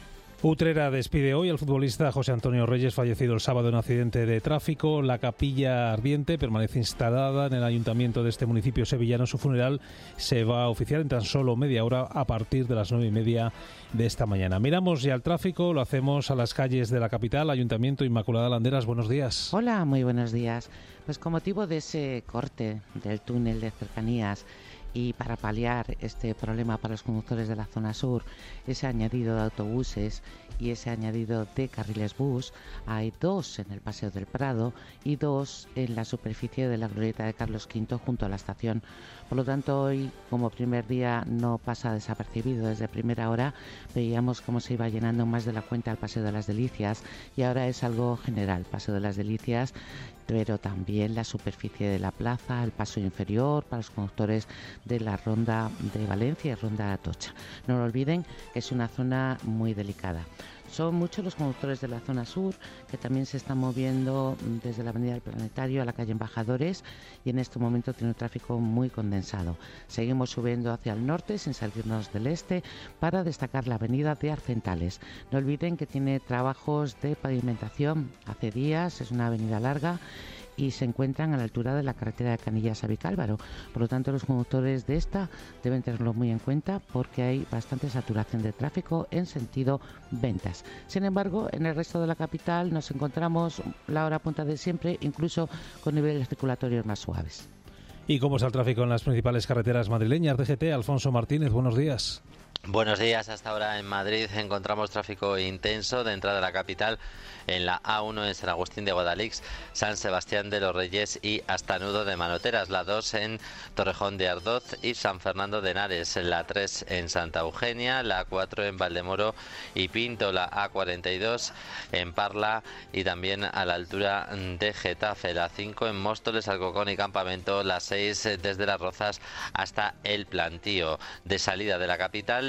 Utrera despide hoy al futbolista José Antonio Reyes, fallecido el sábado en un accidente de tráfico. La capilla ardiente permanece instalada en el ayuntamiento de este municipio sevillano. Su funeral se va a oficiar en tan solo media hora a partir de las 9:30 de esta mañana. Miramos ya el tráfico, lo hacemos a las calles de la capital. Ayuntamiento, Inmaculada Landeras, buenos días. Hola, muy buenos días. Pues con motivo de ese corte del túnel de Cercanías y para paliar este problema para los conductores de la zona sur, ese añadido de autobuses y ese añadido de carriles bus, hay 2 en el Paseo del Prado y 2 en la superficie de la glorieta de Carlos V junto a la estación. Por lo tanto, hoy, como primer día, no pasa desapercibido. Desde primera hora veíamos cómo se iba llenando más de la cuenta el Paseo de las Delicias y ahora es algo general, Paseo de las Delicias, pero también la superficie de la plaza, el paso inferior para los conductores de la Ronda de Valencia y Ronda de Atocha. No lo olviden que es una zona muy delicada. Son muchos los conductores de la zona sur que también se están moviendo desde la Avenida del Planetario a la calle Embajadores y en este momento tiene un tráfico muy condensado. Seguimos subiendo hacia el norte sin salirnos del este para destacar la Avenida de Arcentales. No olviden que tiene trabajos de pavimentación hace días, es una avenida larga y se encuentran a la altura de la carretera de Canillas a Vicálvaro. Por lo tanto, los conductores de esta deben tenerlo muy en cuenta porque hay bastante saturación de tráfico en sentido Ventas. Sin embargo, en el resto de la capital nos encontramos la hora punta de siempre, incluso con niveles circulatorios más suaves. ¿Y cómo está el tráfico en las principales carreteras madrileñas? DGT, Alfonso Martínez, buenos días. Buenos días. Hasta ahora en Madrid encontramos tráfico intenso de entrada a la capital en la A1 en San Agustín de Guadalix, San Sebastián de los Reyes y hasta Nudo de Manoteras, la 2 en Torrejón de Ardoz y San Fernando de Henares, la 3 en Santa Eugenia, la 4 en Valdemoro y Pinto, la A42 en Parla y también a la altura de Getafe, la 5 en Móstoles, Alcorcón y Campamento, la 6 desde Las Rozas hasta El Plantío. De salida de la capital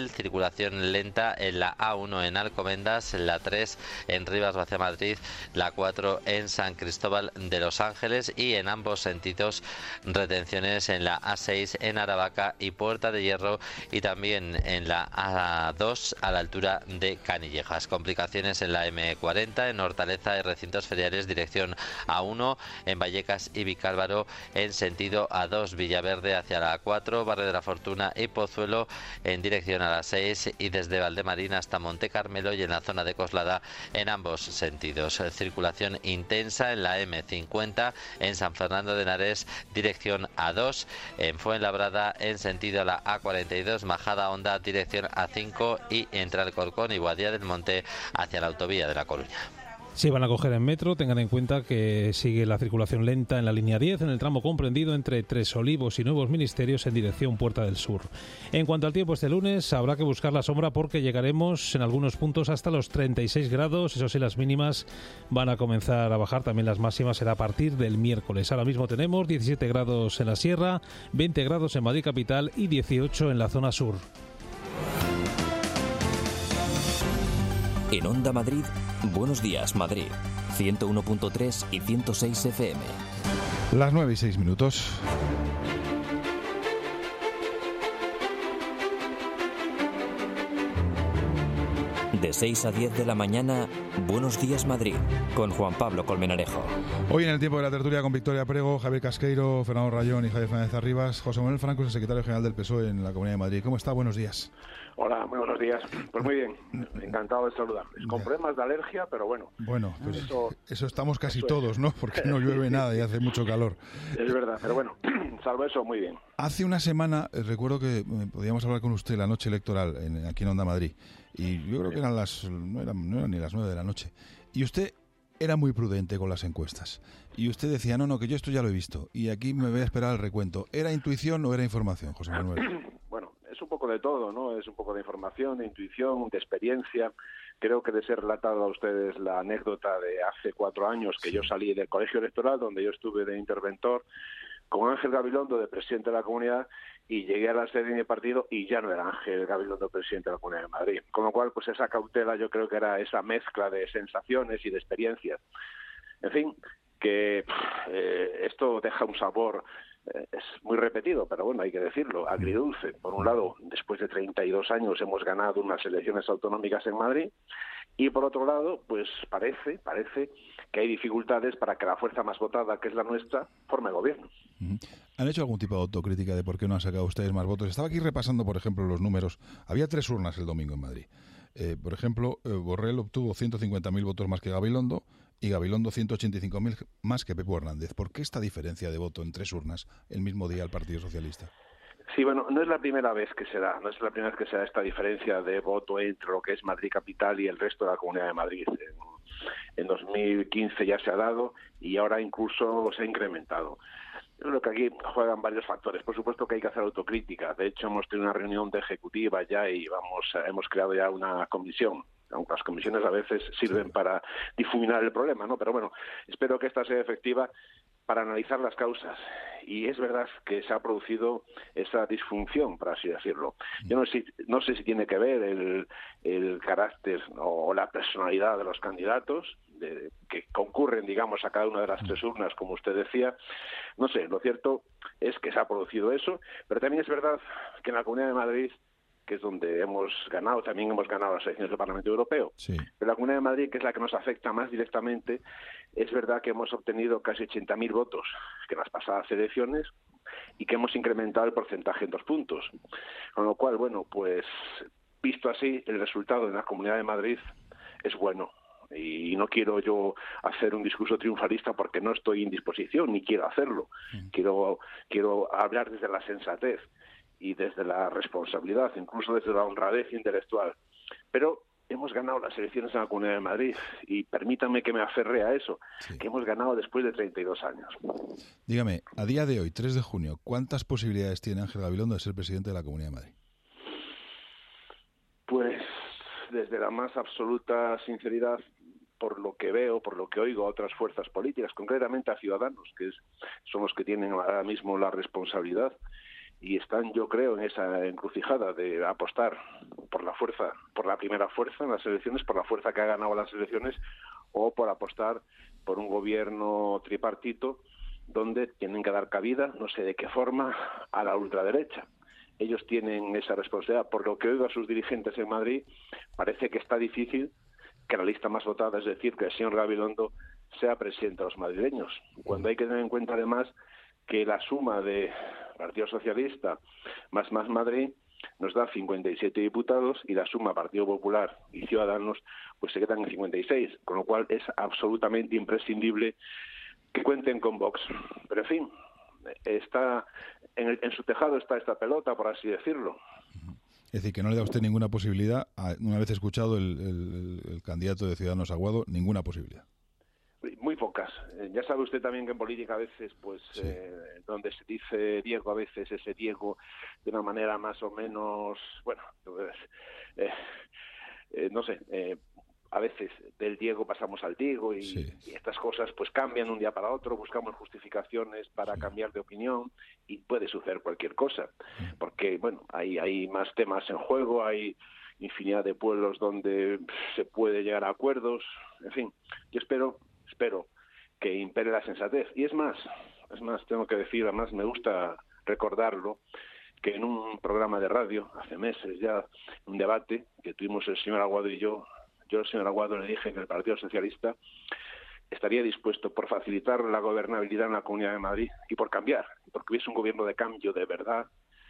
capital, circulación lenta en la A1 en Alcobendas, la 3 en Rivas hacia Madrid, la 4 en San Cristóbal de los Ángeles y en ambos sentidos retenciones en la A6 en Aravaca y Puerta de Hierro y también en la A2 a la altura de Canillejas. Complicaciones en la M40 en Hortaleza y recintos feriales dirección A1 en Vallecas y Vicálvaro en sentido A2 Villaverde hacia la A4, Barrio de la Fortuna y Pozuelo en dirección a la 6 y desde Valdemarín hasta Monte Carmelo y en la zona de Coslada en ambos sentidos. Circulación intensa en la M50 en San Fernando de Henares dirección A2, en Fuenlabrada en sentido a la A42, Majada Honda dirección A5 y entre Alcorcón y Boadilla del Monte hacia la autovía de La Coruña. Si van a coger en metro, tengan en cuenta que sigue la circulación lenta en la línea 10, en el tramo comprendido entre Tres Olivos y Nuevos Ministerios en dirección Puerta del Sur. En cuanto al tiempo este lunes, habrá que buscar la sombra porque llegaremos en algunos puntos hasta los 36 grados. Eso sí, las mínimas van a comenzar a bajar, también las máximas será a partir del miércoles. Ahora mismo tenemos 17 grados en la sierra, 20 grados en Madrid capital y 18 en la zona sur. En Onda Madrid, Buenos Días Madrid, 101.3 y 106 FM. Las 9:06. De 6 a 10 de la mañana, Buenos Días Madrid, con Juan Pablo Colmenarejo. Hoy en el tiempo de la tertulia con Victoria Prego, Javier Casqueiro, Fernando Rayón y Javier Fernández Arribas. José Manuel Franco es el secretario general del PSOE en la Comunidad de Madrid. ¿Cómo está? Buenos días. Hola, muy buenos días. Pues muy bien, encantado de saludarles. Con problemas de alergia, pero bueno. Bueno, pues eso estamos casi todos, ¿no? Porque no llueve nada y hace mucho calor. Es verdad, pero bueno, salvo eso, muy bien. Hace una semana, recuerdo que podíamos hablar con usted la noche electoral aquí en Onda Madrid. Y yo creo que eran no eran ni las 9 de la noche. Y usted era muy prudente con las encuestas. Y usted decía, no, que yo esto ya lo he visto. Y aquí me voy a esperar el recuento. ¿Era intuición o era información, José Manuel? Bueno, es un poco de todo, ¿no? Es un poco de información, de intuición, de experiencia. Creo que les he relatado a ustedes la anécdota de hace 4 años que yo salí del colegio electoral, donde yo estuve de interventor, con Ángel Gabilondo de presidente de la comunidad, y llegué a la sede de mi partido y ya no era Ángel Gabilondo presidente de la Comunidad de Madrid. Con lo cual, pues esa cautela yo creo que era esa mezcla de sensaciones y de experiencias. En fin, que esto deja un sabor, es muy repetido, pero bueno, hay que decirlo, agridulce. Por un lado, después de 32 años hemos ganado unas elecciones autonómicas en Madrid, y por otro lado, pues parece que hay dificultades para que la fuerza más votada, que es la nuestra, forme gobierno. ¿Han hecho algún tipo de autocrítica de por qué no han sacado ustedes más votos? Estaba aquí repasando, por ejemplo, los números. Había 3 urnas el domingo en Madrid. Por ejemplo, Borrell obtuvo 150.000 votos más que Gabilondo y Gabilondo 185.000 más que Pepe Hernández. ¿Por qué esta diferencia de voto en 3 urnas el mismo día al Partido Socialista? Sí, bueno, no es la primera vez que se da, esta diferencia de voto entre lo que es Madrid Capital y el resto de la Comunidad de Madrid. En 2015 ya se ha dado y ahora incluso se ha incrementado. Yo creo que aquí juegan varios factores. Por supuesto que hay que hacer autocrítica. De hecho, hemos tenido una reunión de ejecutiva ya y hemos creado ya una comisión. Aunque las comisiones a veces sirven para difuminar el problema, ¿no? Pero bueno, espero que esta sea efectiva para analizar las causas. Y es verdad que se ha producido esa disfunción, por así decirlo. Yo no sé si tiene que ver el carácter o la personalidad de los candidatos que concurren, digamos, a cada una de las 3 urnas, como usted decía. No sé, lo cierto es que se ha producido eso, pero también es verdad que en la Comunidad de Madrid, que es donde también hemos ganado las elecciones del Parlamento Europeo. Sí. Pero la Comunidad de Madrid, que es la que nos afecta más directamente, es verdad que hemos obtenido casi 80.000 votos que en las pasadas elecciones y que hemos incrementado el porcentaje en 2 puntos. Con lo cual, bueno, pues visto así, el resultado en la Comunidad de Madrid es bueno. Y no quiero yo hacer un discurso triunfalista porque no estoy en disposición, ni quiero hacerlo. Quiero hablar desde la sensatez y desde la responsabilidad, incluso desde la honradez intelectual. Pero hemos ganado las elecciones en la Comunidad de Madrid y permítanme que me aferre a eso, que hemos ganado después de 32 años. Dígame, a día de hoy, 3 de junio, ¿cuántas posibilidades tiene Ángel Gabilondo de ser presidente de la Comunidad de Madrid? Pues desde la más absoluta sinceridad, por lo que veo, por lo que oigo a otras fuerzas políticas, concretamente a Ciudadanos, que son los que tienen ahora mismo la responsabilidad, y están, yo creo, en esa encrucijada de apostar por la fuerza, por la primera fuerza en las elecciones, por la fuerza que ha ganado las elecciones, o por apostar por un gobierno tripartito donde tienen que dar cabida, no sé de qué forma, a la ultraderecha. Ellos tienen esa responsabilidad. Por lo que oigo a sus dirigentes en Madrid, parece que está difícil que la lista más votada, es decir, que el señor Gabilondo sea presidente de los madrileños. Cuando hay que tener en cuenta, además, que la suma de Partido Socialista más Madrid nos da 57 diputados y la suma Partido Popular y Ciudadanos pues se quedan en 56, con lo cual es absolutamente imprescindible que cuenten con Vox. Pero en fin, está en su tejado está esta pelota, por así decirlo. Es decir, que no le da a usted ninguna posibilidad, una vez escuchado el candidato de Ciudadanos Aguado, ninguna posibilidad. Muy pocas. Ya sabe usted también que en política a veces, pues, sí, donde se dice Diego, a veces ese Diego de una manera más o menos, bueno, no sé, a veces del Diego pasamos al Diego y estas cosas pues cambian de un día para otro, buscamos justificaciones para cambiar de opinión y puede suceder cualquier cosa, porque, bueno, hay más temas en juego, hay infinidad de pueblos donde se puede llegar a acuerdos, en fin, yo espero que impere la sensatez. Y es más, tengo que decir, además me gusta recordarlo, que en un programa de radio, hace meses ya, un debate que tuvimos el señor Aguado y yo al señor Aguado le dije que el Partido Socialista estaría dispuesto por facilitar la gobernabilidad en la Comunidad de Madrid y por cambiar, porque hubiese un gobierno de cambio de verdad,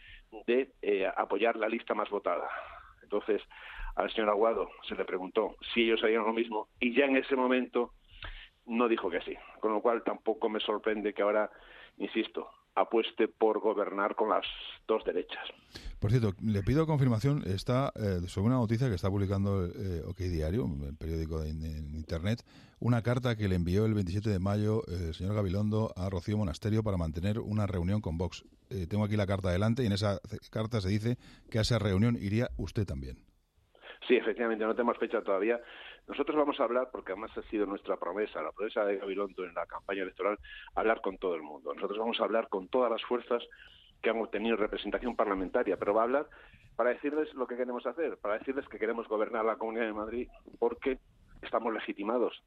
de apoyar la lista más votada. Entonces, al señor Aguado se le preguntó si ellos harían lo mismo y ya en ese momento no dijo que sí, con lo cual tampoco me sorprende que ahora, insisto, apueste por gobernar con las dos derechas. Por cierto, le pido confirmación, está sobre una noticia que está publicando OK Diario, el periódico en Internet, una carta que le envió el 27 de mayo el señor Gabilondo a Rocío Monasterio para mantener una reunión con Vox. Tengo aquí la carta adelante y en esa carta se dice que a esa reunión iría usted también. Sí, efectivamente, no tenemos fecha todavía. Nosotros vamos a hablar, porque además ha sido nuestra promesa, la promesa de Gabilondo en la campaña electoral, hablar con todo el mundo. Nosotros vamos a hablar con todas las fuerzas que han obtenido representación parlamentaria, pero va a hablar para decirles lo que queremos hacer, para decirles que queremos gobernar la Comunidad de Madrid porque estamos legitimados.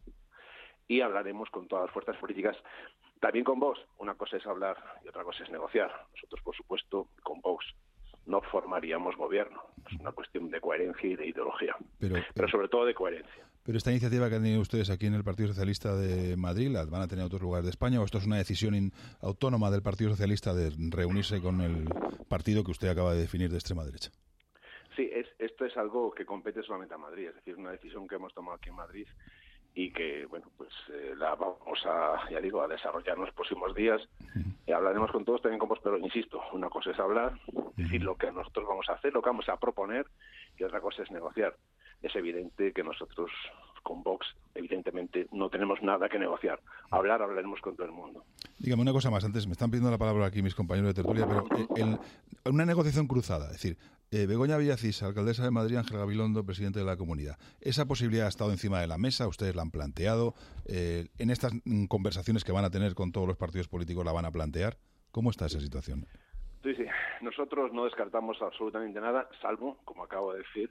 Y hablaremos con todas las fuerzas políticas, también con Vox. Una cosa es hablar y otra cosa es negociar. Nosotros, por supuesto, con Vox no formaríamos gobierno. Es una cuestión de coherencia y de ideología, pero sobre todo de coherencia. Pero esta iniciativa que han tenido ustedes aquí en el Partido Socialista de Madrid, ¿la van a tener en otros lugares de España o esto es una decisión autónoma del Partido Socialista de reunirse con el partido que usted acaba de definir de extrema derecha? Sí, esto es algo que compete solamente a Madrid, es decir, una decisión que hemos tomado aquí en Madrid y que, bueno, pues la vamos a desarrollar en los próximos días. Hablaremos con todos, también con vos, pero insisto, una cosa es hablar, decir lo que nosotros vamos a hacer, lo que vamos a proponer, y otra cosa es negociar. Es evidente que nosotros con Vox, evidentemente, no tenemos nada que negociar. Hablaremos con todo el mundo. Dígame una cosa más, antes me están pidiendo la palabra aquí mis compañeros de tertulia, pero una negociación cruzada, es decir, Begoña Villacís, alcaldesa de Madrid, Ángel Gabilondo, presidente de la Comunidad. ¿Esa posibilidad ha estado encima de la mesa? ¿Ustedes la han planteado? ¿En estas conversaciones que van a tener con todos los partidos políticos la van a plantear? ¿Cómo está esa situación? Sí, nosotros no descartamos absolutamente nada, salvo, como acabo de decir,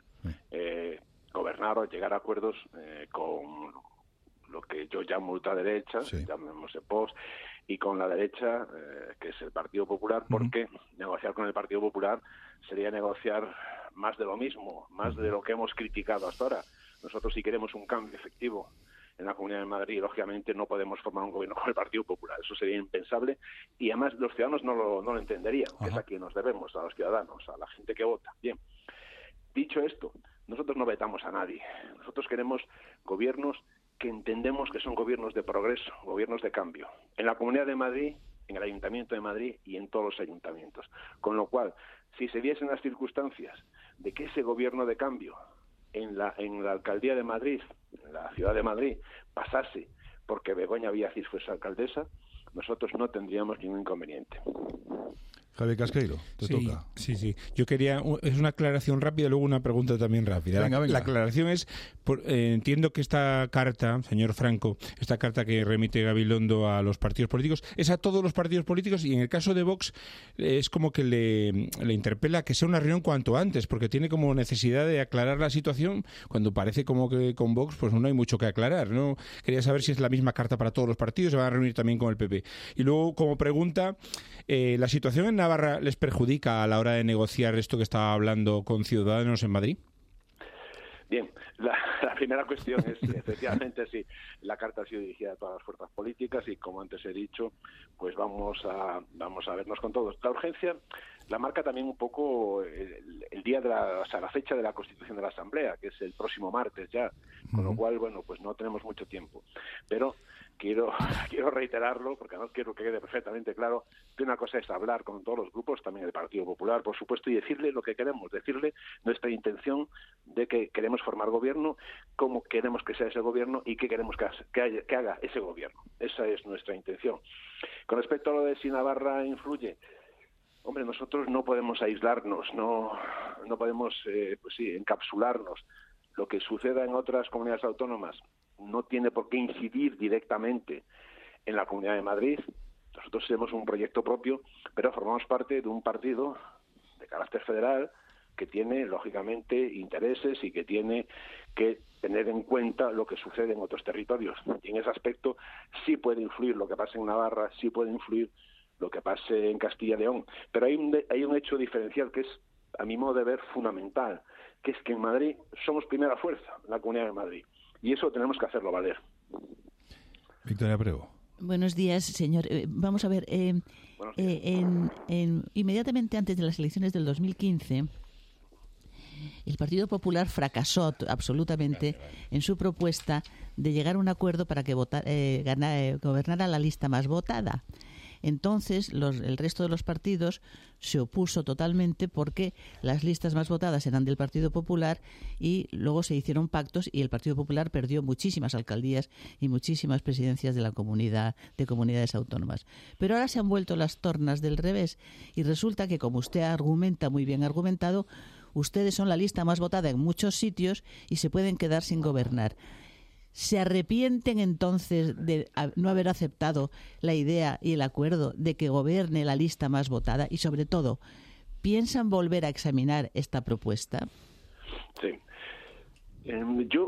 gobernar o llegar a acuerdos con lo que yo llamo ultraderecha, llamémosle Vox, y con la derecha, que es el Partido Popular, porque negociar con el Partido Popular sería negociar más de lo mismo, más de lo que hemos criticado hasta ahora. Nosotros, si queremos un cambio efectivo en la Comunidad de Madrid, lógicamente no podemos formar un gobierno con el Partido Popular, eso sería impensable, y además los ciudadanos no lo entenderían, que es a quien nos debemos, a los ciudadanos, a la gente que vota. Bien, dicho esto, nosotros no vetamos a nadie, nosotros queremos gobiernos que entendemos que son gobiernos de progreso, gobiernos de cambio, en la Comunidad de Madrid, en el Ayuntamiento de Madrid y en todos los ayuntamientos. Con lo cual, si se diesen las circunstancias de que ese gobierno de cambio en la Alcaldía de Madrid, en la Ciudad de Madrid, pasase porque Begoña Villacís fuese alcaldesa, nosotros no tendríamos ningún inconveniente. Javier Casqueiro, te toca. Sí. Yo quería, es una aclaración rápida, luego una pregunta también rápida. Venga. La aclaración es, entiendo que esta carta, señor Franco, esta carta que remite Gabilondo a los partidos políticos, es a todos los partidos políticos, y en el caso de Vox es como que le interpela que sea una reunión cuanto antes, porque tiene como necesidad de aclarar la situación, cuando parece como que con Vox pues no hay mucho que aclarar, ¿no? Quería saber si es la misma carta para todos los partidos, se van a reunir también con el PP. Y luego, como pregunta, la situación en Navarra les perjudica a la hora de negociar esto que estaba hablando con Ciudadanos en Madrid. Bien, la primera cuestión es, efectivamente, sí, la carta ha sido dirigida a todas las fuerzas políticas y, como antes he dicho, pues vamos a vernos con todos. La urgencia la marca también un poco el día de la fecha de la constitución de la Asamblea, que es el próximo martes ya, con lo cual, bueno, pues no tenemos mucho tiempo. Pero quiero reiterarlo, porque además quiero que quede perfectamente claro que una cosa es hablar con todos los grupos, también el Partido Popular, por supuesto, y decirle lo que queremos, decirle nuestra intención de que queremos formar gobierno, cómo queremos que sea ese gobierno y qué queremos que haga ese gobierno. Esa es nuestra intención. Con respecto a lo de si Navarra influye, hombre, nosotros no podemos aislarnos, no podemos encapsularnos. Lo que suceda en otras comunidades autónomas no tiene por qué incidir directamente en la Comunidad de Madrid. Nosotros tenemos un proyecto propio, pero formamos parte de un partido de carácter federal que tiene, lógicamente, intereses y que tiene que tener en cuenta lo que sucede en otros territorios. Y en ese aspecto sí puede influir lo que pasa en Navarra, sí puede influir lo que pase en Castilla y León. Pero hay un hecho diferencial que es, a mi modo de ver, fundamental, que es que en Madrid somos primera fuerza, la Comunidad de Madrid. Y eso tenemos que hacerlo valer. Victoria Prego. Buenos días, señor. Vamos a ver, inmediatamente antes de las elecciones del 2015, el Partido Popular fracasó absolutamente en su propuesta de llegar a un acuerdo para que gobernara la lista más votada. Entonces, el resto de los partidos se opuso totalmente porque las listas más votadas eran del Partido Popular y luego se hicieron pactos y el Partido Popular perdió muchísimas alcaldías y muchísimas presidencias de la comunidades autónomas. Pero ahora se han vuelto las tornas del revés y resulta que, como usted argumenta, muy bien argumentado, ustedes son la lista más votada en muchos sitios y se pueden quedar sin gobernar. ¿Se arrepienten entonces de no haber aceptado la idea y el acuerdo de que gobierne la lista más votada? Y sobre todo, ¿piensan volver a examinar esta propuesta? Sí. Yo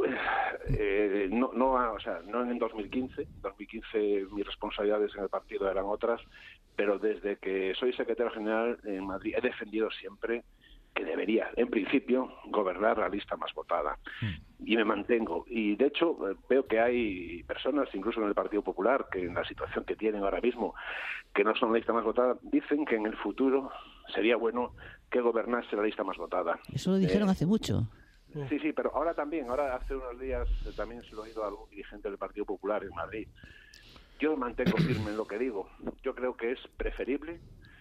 no en 2015. En 2015 mis responsabilidades en el partido eran otras, pero desde que soy secretario general en Madrid he defendido siempre que debería, en principio, gobernar la lista más votada. Y me mantengo. Y, de hecho, veo que hay personas, incluso en el Partido Popular, que en la situación que tienen ahora mismo, que no son la lista más votada, dicen que en el futuro sería bueno que gobernase la lista más votada. Eso lo dijeron hace mucho. Sí, pero ahora hace unos días, también se lo he oído a algún dirigente del Partido Popular en Madrid. Yo me mantengo firme en lo que digo. Yo creo que es preferible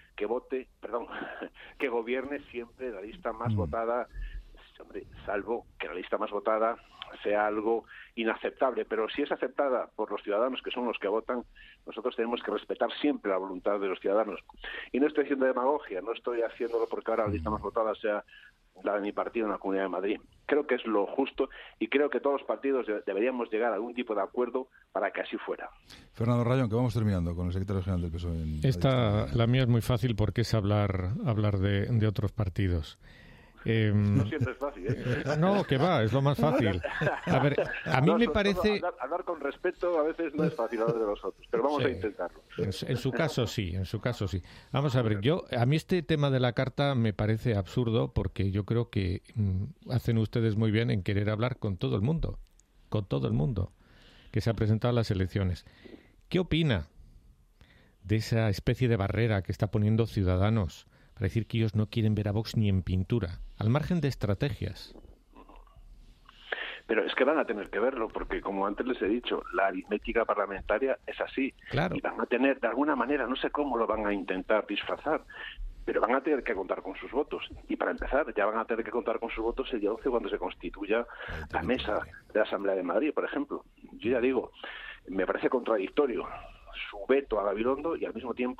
que gobierne siempre la lista más votada, salvo que la lista más votada sea algo inaceptable, pero si es aceptada por los ciudadanos, que son los que votan, nosotros tenemos que respetar siempre la voluntad de los ciudadanos. Y no estoy haciendo demagogia, no estoy haciéndolo porque ahora la lista más votada sea la de mi partido en la Comunidad de Madrid. Creo que es lo justo y creo que todos los partidos deberíamos llegar a algún tipo de acuerdo para que así fuera. Fernando Rayón, que vamos terminando con el secretario general del PSOE. La mía es muy fácil porque es hablar de otros partidos. No siempre es fácil, ¿eh? No, que va, es lo más fácil. A ver, a mí me parece... Hablar con respeto a veces no es fácil hablar de los otros, pero vamos a intentarlo. En su caso sí. Vamos a ver, a mí este tema de la carta me parece absurdo porque yo creo que hacen ustedes muy bien en querer hablar con todo el mundo que se ha presentado a las elecciones. ¿Qué opina de esa especie de barrera que está poniendo Ciudadanos para decir que ellos no quieren ver a Vox ni en pintura, al margen de estrategias? Pero es que van a tener que verlo, porque como antes les he dicho, la aritmética parlamentaria es así. Claro. Y van a tener, de alguna manera, no sé cómo lo van a intentar disfrazar, pero van a tener que contar con sus votos. Y para empezar, ya van a tener que contar con sus votos el día 12 cuando se constituya la mesa de la Asamblea de Madrid, por ejemplo. Yo ya digo, me parece contradictorio su veto a Gabilondo y al mismo tiempo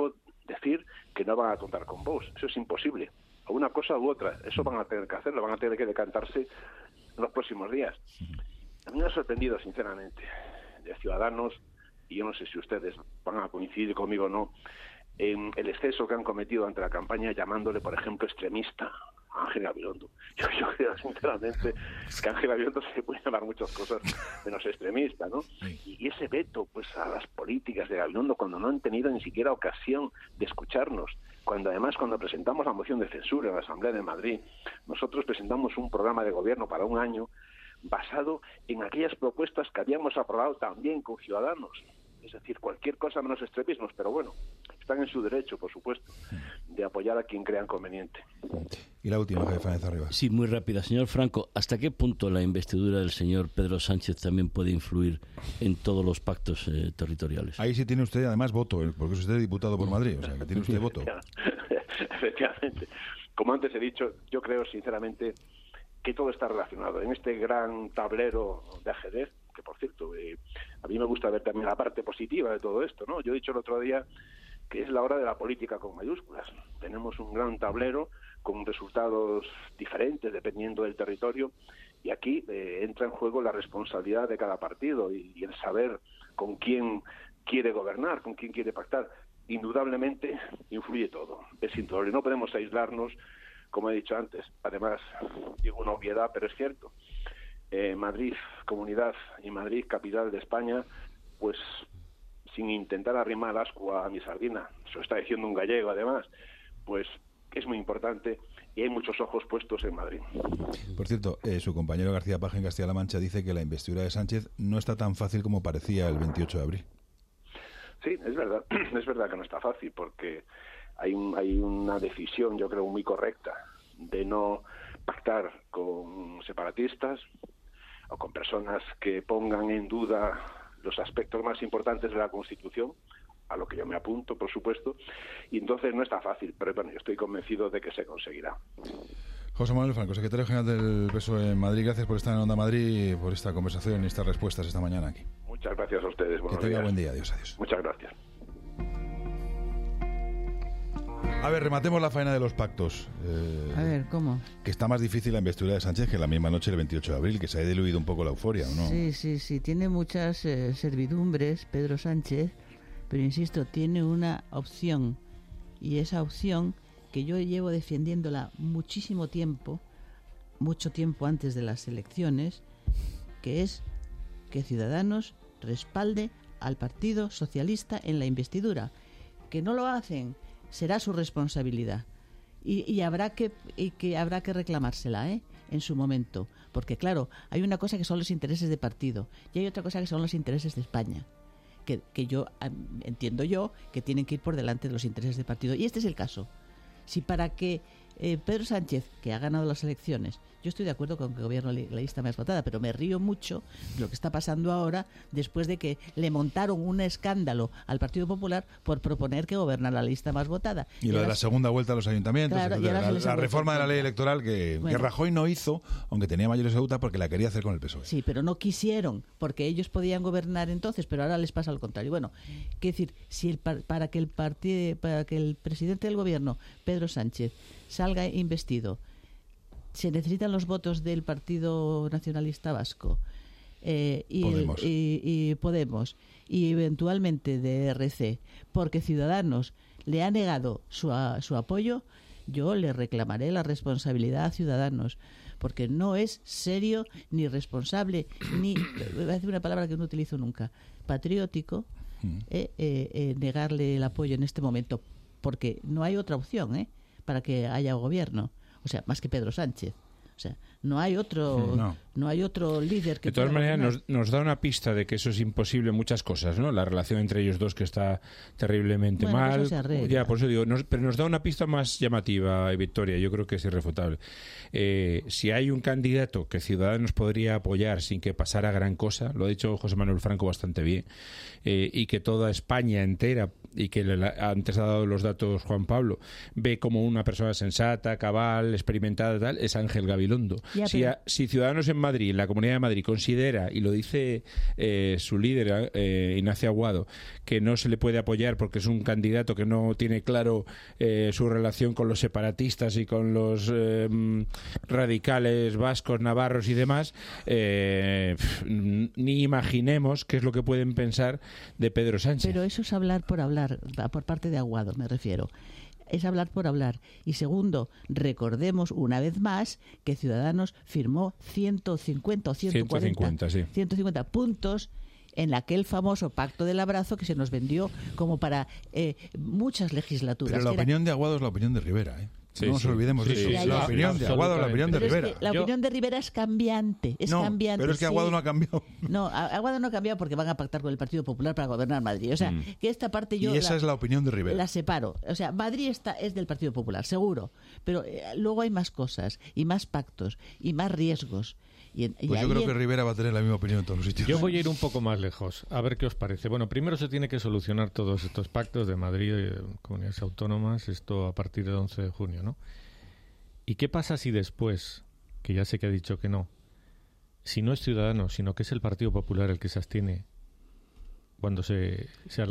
decir que no van a contar con Vox. Eso es imposible. O una cosa u otra. Eso van a tener que hacerlo, van a tener que decantarse en los próximos días. A mí me ha sorprendido, sinceramente, de Ciudadanos, y yo no sé si ustedes van a coincidir conmigo o no, en el exceso que han cometido ante la campaña llamándole, por ejemplo, extremista a Ángel Gabilondo. Yo creo, sinceramente, que Ángel Gabilondo se puede llamar muchas cosas menos extremista, ¿no? Y ese veto, pues, a las políticas de Gabilondo, cuando no han tenido ni siquiera ocasión de escucharnos, cuando además, cuando presentamos la moción de censura en la Asamblea de Madrid, nosotros presentamos un programa de gobierno para un año basado en aquellas propuestas que habíamos aprobado también con Ciudadanos. Es decir, cualquier cosa menos extremismos, pero bueno, están en su derecho, por supuesto, de apoyar a quien crean conveniente. Y la última, jefa de arriba. Sí, muy rápida. Señor Franco, ¿hasta qué punto la investidura del señor Pedro Sánchez también puede influir en todos los pactos territoriales? Ahí sí tiene usted, además, voto, porque es usted diputado por Madrid, o sea, que tiene usted voto. Efectivamente. Como antes he dicho, yo creo, sinceramente, que todo está relacionado. En este gran tablero de ajedrez, que por cierto, a mí me gusta ver también la parte positiva de todo esto, ¿no? Yo he dicho el otro día que es la hora de la política con mayúsculas. Tenemos un gran tablero con resultados diferentes dependiendo del territorio, y aquí entra en juego la responsabilidad de cada partido y el saber con quién quiere gobernar, con quién quiere pactar. Indudablemente influye todo, es indudable. No podemos aislarnos, como he dicho antes. Además, digo una obviedad, pero es cierto. Madrid comunidad y Madrid capital de España, pues sin intentar arrimar ascua a mi sardina, se lo está diciendo un gallego además, pues es muy importante y hay muchos ojos puestos en Madrid. Por cierto, su compañero García Paje en Castilla-La Mancha dice que la investidura de Sánchez no está tan fácil como parecía el 28 de abril. Sí, es verdad que no está fácil, porque hay una decisión, yo creo, muy correcta de no pactar con separatistas o con personas que pongan en duda los aspectos más importantes de la Constitución, a lo que yo me apunto, por supuesto, y entonces no está fácil, pero bueno, yo estoy convencido de que se conseguirá. José Manuel Franco, secretario general del PSOE en Madrid, gracias por estar en Onda Madrid y por esta conversación y estas respuestas esta mañana aquí. Muchas gracias a ustedes. Que tenga buen día. Adiós, adiós. Muchas gracias. A ver, rematemos la faena de los pactos. A ver, ¿cómo? Que está más difícil la investidura de Sánchez que la misma noche del 28 de abril, que se ha diluido un poco la euforia, ¿o no? Sí. Tiene muchas servidumbres, Pedro Sánchez, pero insisto, tiene una opción. Y esa opción, que yo llevo defendiéndola muchísimo tiempo, mucho tiempo antes de las elecciones, que es que Ciudadanos respalde al Partido Socialista en la investidura. Que no lo hacen, será su responsabilidad y habrá que reclamársela en su momento, porque claro, hay una cosa que son los intereses de partido y hay otra cosa que son los intereses de España, que yo entiendo que tienen que ir por delante de los intereses de partido, y este es el caso. Si para que Pedro Sánchez, que ha ganado las elecciones, yo estoy de acuerdo con que el gobierno la lista más votada, pero me río mucho de lo que está pasando ahora después de que le montaron un escándalo al Partido Popular por proponer que gobernara la lista más votada. Y lo de la segunda vuelta a los ayuntamientos, claro, la reforma de la ley electoral que Rajoy no hizo, aunque tenía mayoría absoluta, porque la quería hacer con el PSOE. Sí, pero no quisieron, porque ellos podían gobernar entonces, pero ahora les pasa al contrario. Bueno, quiero decir, si para que el presidente del gobierno, Pedro Sánchez, salga investido, se necesitan los votos del Partido Nacionalista Vasco y Podemos y eventualmente de RC, porque Ciudadanos le ha negado su apoyo, yo le reclamaré la responsabilidad a Ciudadanos, porque no es serio ni responsable, ni, voy a decir una palabra que no utilizo nunca, patriótico, negarle el apoyo en este momento, porque no hay otra opción para que haya gobierno, o sea, más que Pedro Sánchez. O sea, no hay otro líder que... De todas maneras, nos da una pista de que eso es imposible en muchas cosas, ¿no? La relación entre ellos dos, que está terriblemente mal. Eso se arregla. Ya, por eso digo, pero nos da una pista más llamativa, Victoria, yo creo que es irrefutable. Si hay un candidato que Ciudadanos podría apoyar sin que pasara gran cosa, lo ha dicho José Manuel Franco bastante bien, y que toda España entera y que antes ha dado los datos Juan Pablo, ve como una persona sensata, cabal, experimentada, tal, es Ángel Gabilondo. Si Ciudadanos en Madrid, en la Comunidad de Madrid, considera, y lo dice su líder, Ignacio Aguado, que no se le puede apoyar porque es un candidato que no tiene claro su relación con los separatistas y con los radicales vascos, navarros y demás, ni imaginemos qué es lo que pueden pensar de Pedro Sánchez. Pero eso es hablar por hablar, por parte de Aguado me refiero. Es hablar por hablar. Y segundo, recordemos una vez más que Ciudadanos firmó 150 o 140 150 puntos en aquel famoso pacto del abrazo que se nos vendió como para muchas legislaturas. Pero la opinión de Aguado es la opinión de Rivera, ¿eh? Sí, no nos olvidemos de eso. La opinión de Aguado, la opinión de Rivera. Es que la opinión de Rivera es cambiante. Cambiante. Pero es que Aguado no ha cambiado. No, Aguado no ha cambiado porque van a pactar con el Partido Popular para gobernar Madrid. O sea, que esta parte yo... Y esa es la opinión de Rivera. La separo. O sea, Madrid es del Partido Popular, seguro. Pero luego hay más cosas, y más pactos, y más riesgos. Pues yo creo que Rivera va a tener la misma opinión en todos los sitios. Yo voy a ir un poco más lejos, a ver qué os parece. Bueno, primero se tiene que solucionar todos estos pactos de Madrid y comunidades autónomas, esto a partir del 11 de junio, ¿no? ¿Y qué pasa si después, que ya sé que ha dicho que no, si no es Ciudadanos, sino que es el Partido Popular el que se abstiene cuando se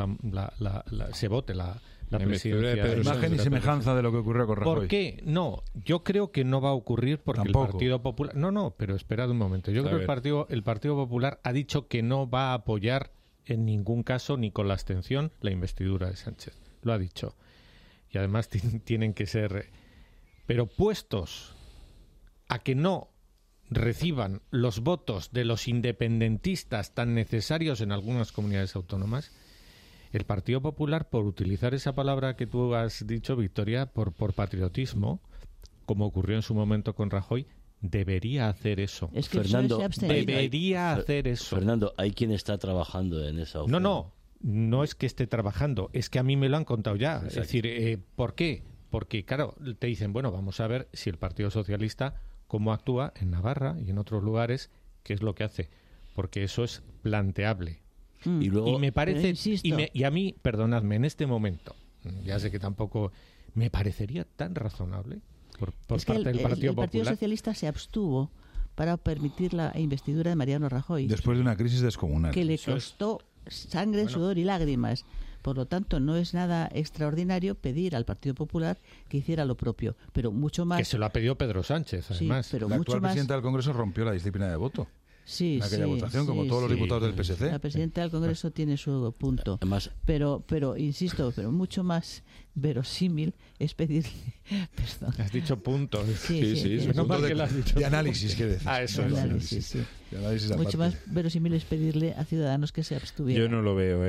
vote la presidencia? De imagen y semejanza de lo que ocurrió con Rajoy. ¿Por qué? No, yo creo que no va a ocurrir porque Tampoco. el Partido Popular... No, pero esperad un momento. Yo creo que el Partido Popular ha dicho que no va a apoyar en ningún caso, ni con la abstención, la investidura de Sánchez. Lo ha dicho. Y además tienen que ser... Pero puestos a que no reciban los votos de los independentistas tan necesarios en algunas comunidades autónomas, el Partido Popular, por utilizar esa palabra que tú has dicho, Victoria, por patriotismo, como ocurrió en su momento con Rajoy, debería hacer eso. Es que Fernando, debería hacer eso. Fernando, hay quien está trabajando en esa opción. No es que esté trabajando, es que a mí me lo han contado ya. Exacto. Es decir, ¿por qué? Porque, claro, te dicen, bueno, vamos a ver si el Partido Socialista cómo actúa en Navarra y en otros lugares, qué es lo que hace. Porque eso es planteable. Y luego, me parece, y a mí, perdonadme, en este momento, ya sé que tampoco me parecería tan razonable por parte del Partido Popular. El Partido Socialista se abstuvo para permitir la investidura de Mariano Rajoy. Después de una crisis descomunal. Que le costó sangre, sudor y lágrimas. Por lo tanto, no es nada extraordinario pedir al Partido Popular que hiciera lo propio, pero mucho más... Que se lo ha pedido Pedro Sánchez, además. Sí, pero la mucho actual más... presidenta del Congreso rompió la disciplina de voto. Sí, en aquella votación, como todos los diputados del PSC. La presidenta del Congreso tiene su punto. Además, pero insisto, pero mucho más verosímil es pedirle perdón. Has dicho punto. Sí. Punto de análisis, quiere decir. Eso de es. análisis, sí. De análisis mucho aparte. más verosímil es pedirle a Ciudadanos que se abstuvieran. Yo no lo veo,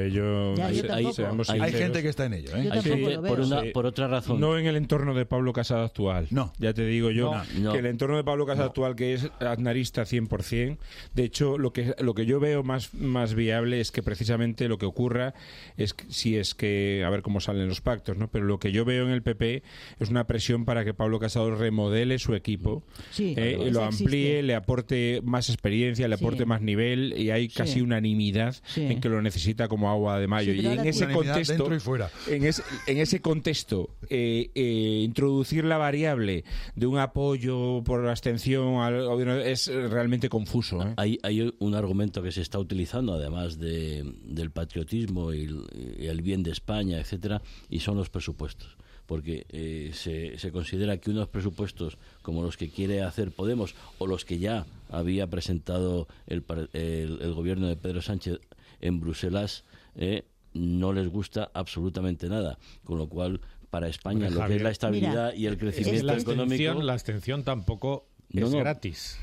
Hay gente que está en ello, Yo tampoco lo veo. Por otra razón. No en el entorno de Pablo Casado actual. No. Ya te digo yo No. que el entorno de Pablo Casado actual, que es aznarista 100%, de hecho, lo que yo veo más viable es que precisamente lo que ocurra es que, si es que, a ver cómo salen los pactos, ¿no? Pero lo que yo veo en el PP es una presión para que Pablo Casado remodele su equipo, lo amplíe, le aporte más experiencia, le aporte más nivel, y hay casi unanimidad en que lo necesita como agua de mayo. Y en ese contexto, dentro y fuera. En ese contexto, introducir la variable de un apoyo por abstención al gobierno es realmente confuso. Hay un argumento que se está utilizando, además del patriotismo y el bien de España, etcétera, y son los presupuestos. Porque se considera que unos presupuestos como los que quiere hacer Podemos o los que ya había presentado el gobierno de Pedro Sánchez en Bruselas no les gusta absolutamente nada, con lo cual para España lo que es la estabilidad y el crecimiento económico, la abstención tampoco es gratis.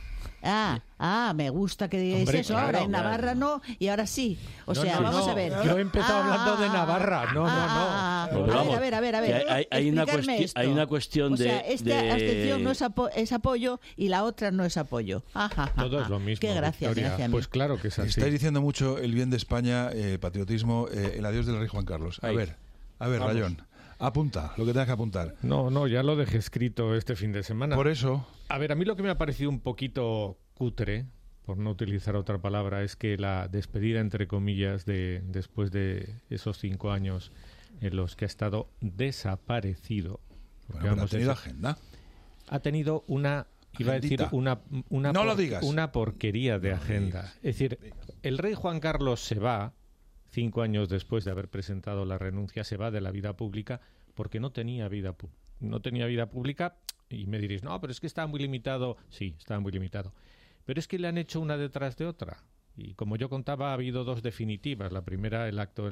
Me gusta que digáis eso. Claro, ahora en Navarra no, y ahora sí. Vamos a ver. Yo he empezado hablando de Navarra. No. A ver. Hay una cuestión o sea, de... esta abstención no es apoyo y la otra no es apoyo. Todo es lo mismo. Qué gracias. Pues claro que es así. Estáis diciendo mucho el bien de España, el patriotismo, el adiós del rey Juan Carlos. A ver, Rayón. Apunta, lo que tengas que apuntar. No, ya lo dejé escrito este fin de semana. Por eso... A ver, a mí lo que me ha parecido un poquito cutre, por no utilizar otra palabra, es que la despedida, entre comillas, después de esos 5 años en los que ha estado desaparecido. Bueno, pero ha tenido agenda. Ha tenido una... Iba Agendita. a decir No lo digas. una porquería de agenda. Es decir, el rey Juan Carlos se va, 5 años después de haber presentado la renuncia, se va de la vida pública porque no tenía vida pública. Y me diréis, no, pero es que estaba muy limitado. Sí, estaba muy limitado. Pero es que le han hecho una detrás de otra. Y como yo contaba, ha habido 2 definitivas. La primera, el acto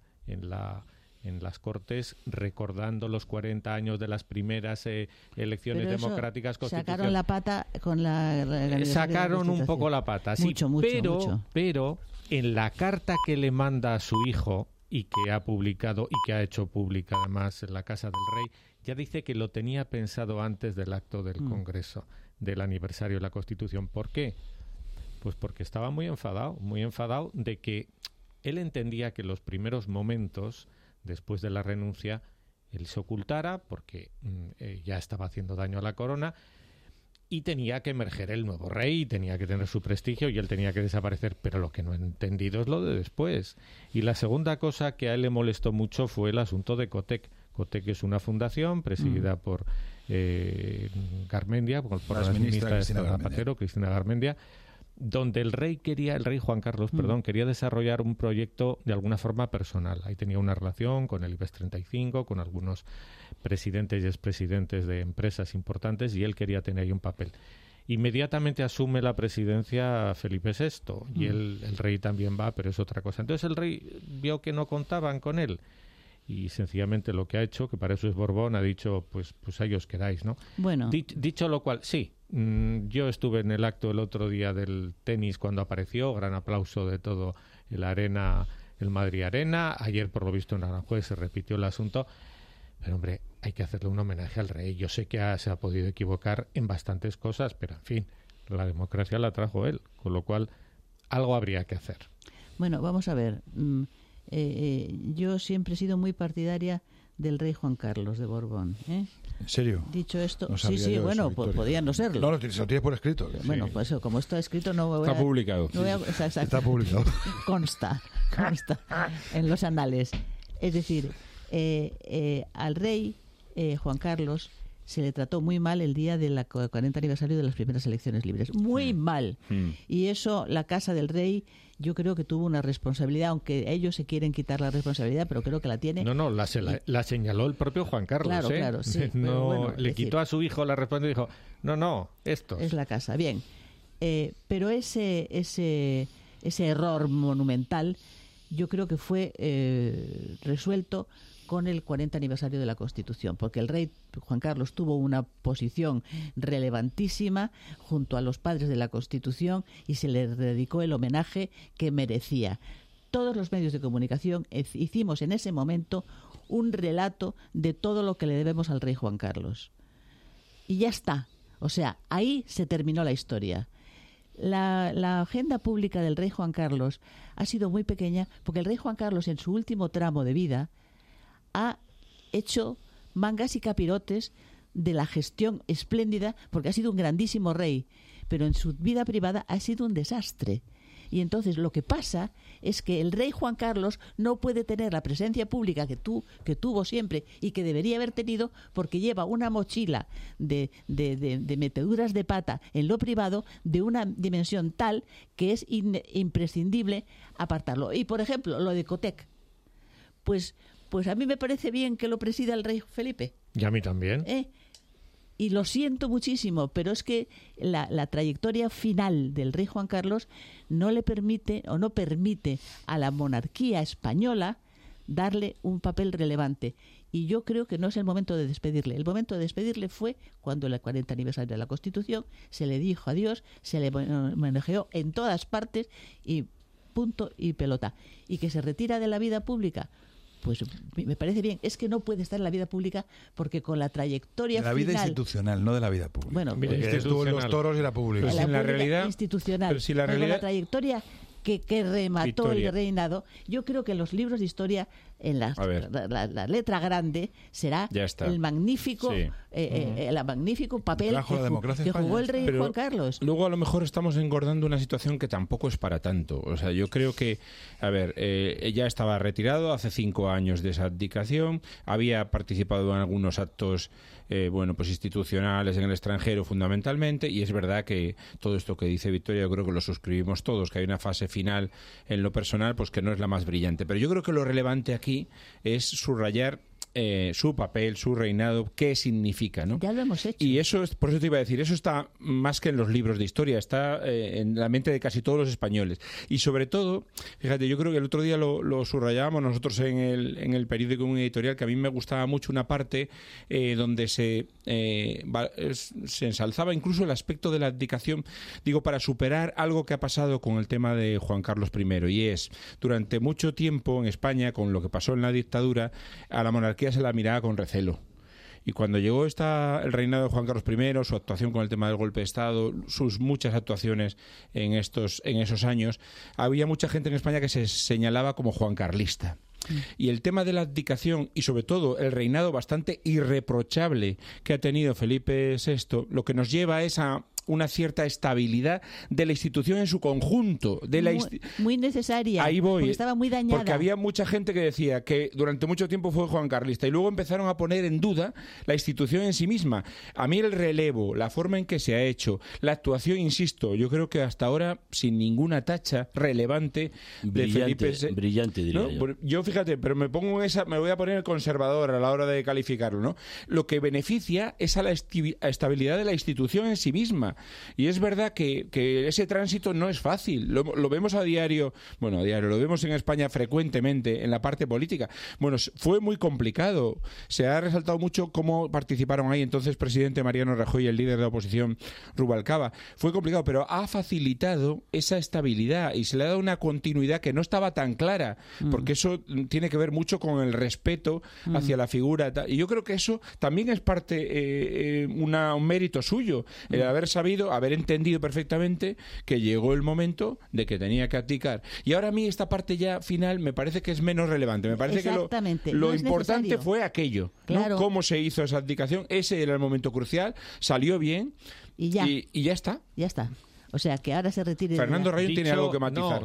en las Cortes, recordando los 40 años de las primeras elecciones Pero eso, democráticas constitucionales. sacaron la pata con la Sacaron un poco la pata, sí. Mucho. Pero en la carta que le manda a su hijo y que ha publicado y que ha hecho pública además en la Casa del Rey, ya dice que lo tenía pensado antes del acto del Congreso, del aniversario de la Constitución. ¿Por qué? Pues porque estaba muy enfadado de que él entendía que los primeros momentos después de la renuncia él se ocultara porque ya estaba haciendo daño a la corona y tenía que emerger el nuevo rey, tenía que tener su prestigio y él tenía que desaparecer, pero lo que no he entendido es lo de después. Y la segunda cosa que a él le molestó mucho fue el asunto de COTEC. COTEC es una fundación presidida por Garmendia, por la ministra de Zapatero, Cristina Garmendia, donde el rey Juan Carlos, quería desarrollar un proyecto de alguna forma personal. Ahí tenía una relación con el IBEX 35, con algunos presidentes y expresidentes de empresas importantes, y él quería tener ahí un papel. Inmediatamente asume la presidencia Felipe VI, y el rey también va, pero es otra cosa. Entonces el rey vio que no contaban con él, y sencillamente lo que ha hecho, que para eso es Borbón, ha dicho, pues ahí os quedáis, ¿no? Bueno. Dicho lo cual, sí, yo estuve en el acto el otro día del tenis cuando apareció, gran aplauso de todo el Madrid Arena. Ayer, por lo visto, en Aranjuez se repitió el asunto. Pero, hombre, hay que hacerle un homenaje al rey. Yo sé que se ha podido equivocar en bastantes cosas, pero, en fin, la democracia la trajo él, con lo cual algo habría que hacer. Bueno, vamos a ver. Yo siempre he sido muy partidaria del rey Juan Carlos de Borbón. ¿En serio? Dicho esto, no sí, bueno, pues podía no serlo. No, lo tienes por escrito. Bueno, sí. pues como está escrito no voy a... Está publicado. Está publicado. Consta en los anales. Es decir, al rey Juan Carlos se le trató muy mal el día del 40 aniversario de las primeras elecciones libres. Muy mal. Y eso, la Casa del Rey, yo creo que tuvo una responsabilidad, aunque ellos se quieren quitar la responsabilidad, pero creo que la tiene. No, la señaló el propio Juan Carlos. Claro, sí. No, bueno, le quitó a su hijo la responsabilidad y dijo, no, esto. Es la casa, bien. Pero ese error monumental, yo creo que fue resuelto con el 40 aniversario de la Constitución, porque el rey Juan Carlos tuvo una posición relevantísima junto a los padres de la Constitución y se le dedicó el homenaje que merecía. Todos los medios de comunicación hicimos en ese momento un relato de todo lo que le debemos al rey Juan Carlos. Y ya está. O sea, ahí se terminó la historia. La agenda pública del rey Juan Carlos ha sido muy pequeña porque el rey Juan Carlos en su último tramo de vida ha hecho mangas y capirotes de la gestión espléndida, porque ha sido un grandísimo rey, pero en su vida privada ha sido un desastre. Y entonces lo que pasa es que el rey Juan Carlos no puede tener la presencia pública que tuvo siempre y que debería haber tenido, porque lleva una mochila de meteduras de pata en lo privado de una dimensión tal que es imprescindible apartarlo. Y, por ejemplo, lo de COTEC, pues a mí me parece bien que lo presida el rey Felipe. Y a mí también. Y lo siento muchísimo, pero es que la trayectoria final del rey Juan Carlos no le permite o no permite a la monarquía española darle un papel relevante. Y yo creo que no es el momento de despedirle. El momento de despedirle fue cuando el 40 aniversario de la Constitución se le dijo adiós, se le homenajeó en todas partes y punto y pelota. Y que se retira de la vida pública, pues me parece bien. Es que no puede estar en la vida pública porque con la trayectoria final... De la vida institucional, no de la vida pública. Bueno, porque estuvo en los toros y era pública. Pero en la realidad institucional. Pero si la realidad... Con la trayectoria que remató Victoria. El reinado, yo creo que en los libros de historia, en la letra grande, será el magnífico el magnífico papel que jugó el rey Juan Carlos. Luego a lo mejor estamos engordando una situación que tampoco es para tanto. O sea, yo creo que, a ver, ella estaba retirado hace 5 años de esa abdicación, había participado en algunos actos pues institucionales en el extranjero fundamentalmente, y es verdad que todo esto que dice Victoria yo creo que lo suscribimos todos, que hay una fase final en lo personal pues que no es la más brillante, pero yo creo que lo relevante aquí es subrayar su papel, su reinado, qué significa, ¿no? Ya lo hemos hecho. Y eso es, por eso te iba a decir, eso está más que en los libros de historia, está en la mente de casi todos los españoles. Y sobre todo, fíjate, yo creo que el otro día lo subrayábamos nosotros en el periódico, en un editorial, que a mí me gustaba mucho una parte donde se ensalzaba incluso el aspecto de la abdicación, digo, para superar algo que ha pasado con el tema de Juan Carlos I, y es, durante mucho tiempo en España, con lo que pasó en la dictadura, a la monarquía se la miraba con recelo. Y cuando llegó el reinado de Juan Carlos I, su actuación con el tema del golpe de Estado, sus muchas actuaciones en esos años, había mucha gente en España que se señalaba como juancarlista. Y el tema de la abdicación y sobre todo el reinado bastante irreprochable que ha tenido Felipe VI, lo que nos lleva es a una cierta estabilidad de la institución en su conjunto. Muy necesaria. Ahí voy. Porque estaba muy dañada. Porque había mucha gente que decía que durante mucho tiempo fue juancarlista y luego empezaron a poner en duda la institución en sí misma. A mí el relevo, la forma en que se ha hecho, la actuación, insisto, yo creo que hasta ahora sin ninguna tacha relevante de Felipe VI. Brillante, diría yo. Yo fíjate, pero me voy a poner conservador a la hora de calificarlo, ¿no? Lo que beneficia es a la estabilidad de la institución en sí misma. Y es verdad que ese tránsito no es fácil. Lo vemos a diario, lo vemos en España frecuentemente en la parte política. Bueno, fue muy complicado. Se ha resaltado mucho cómo participaron ahí entonces presidente Mariano Rajoy y el líder de la oposición Rubalcaba. Fue complicado, pero ha facilitado esa estabilidad y se le ha dado una continuidad que no estaba tan clara, porque eso tiene que ver mucho con el respeto hacia la figura. Y yo creo que eso también es parte, un mérito suyo, el haber entendido perfectamente que llegó el momento de que tenía que abdicar. Y ahora a mí esta parte ya final me parece que es menos relevante. Me parece que lo importante necesario. Fue aquello, claro. ¿no? Cómo se hizo esa abdicación. Ese era el momento crucial, salió bien y ya está. Ya está. O sea, que ahora se retire. Fernando Rayón tiene algo que matizar.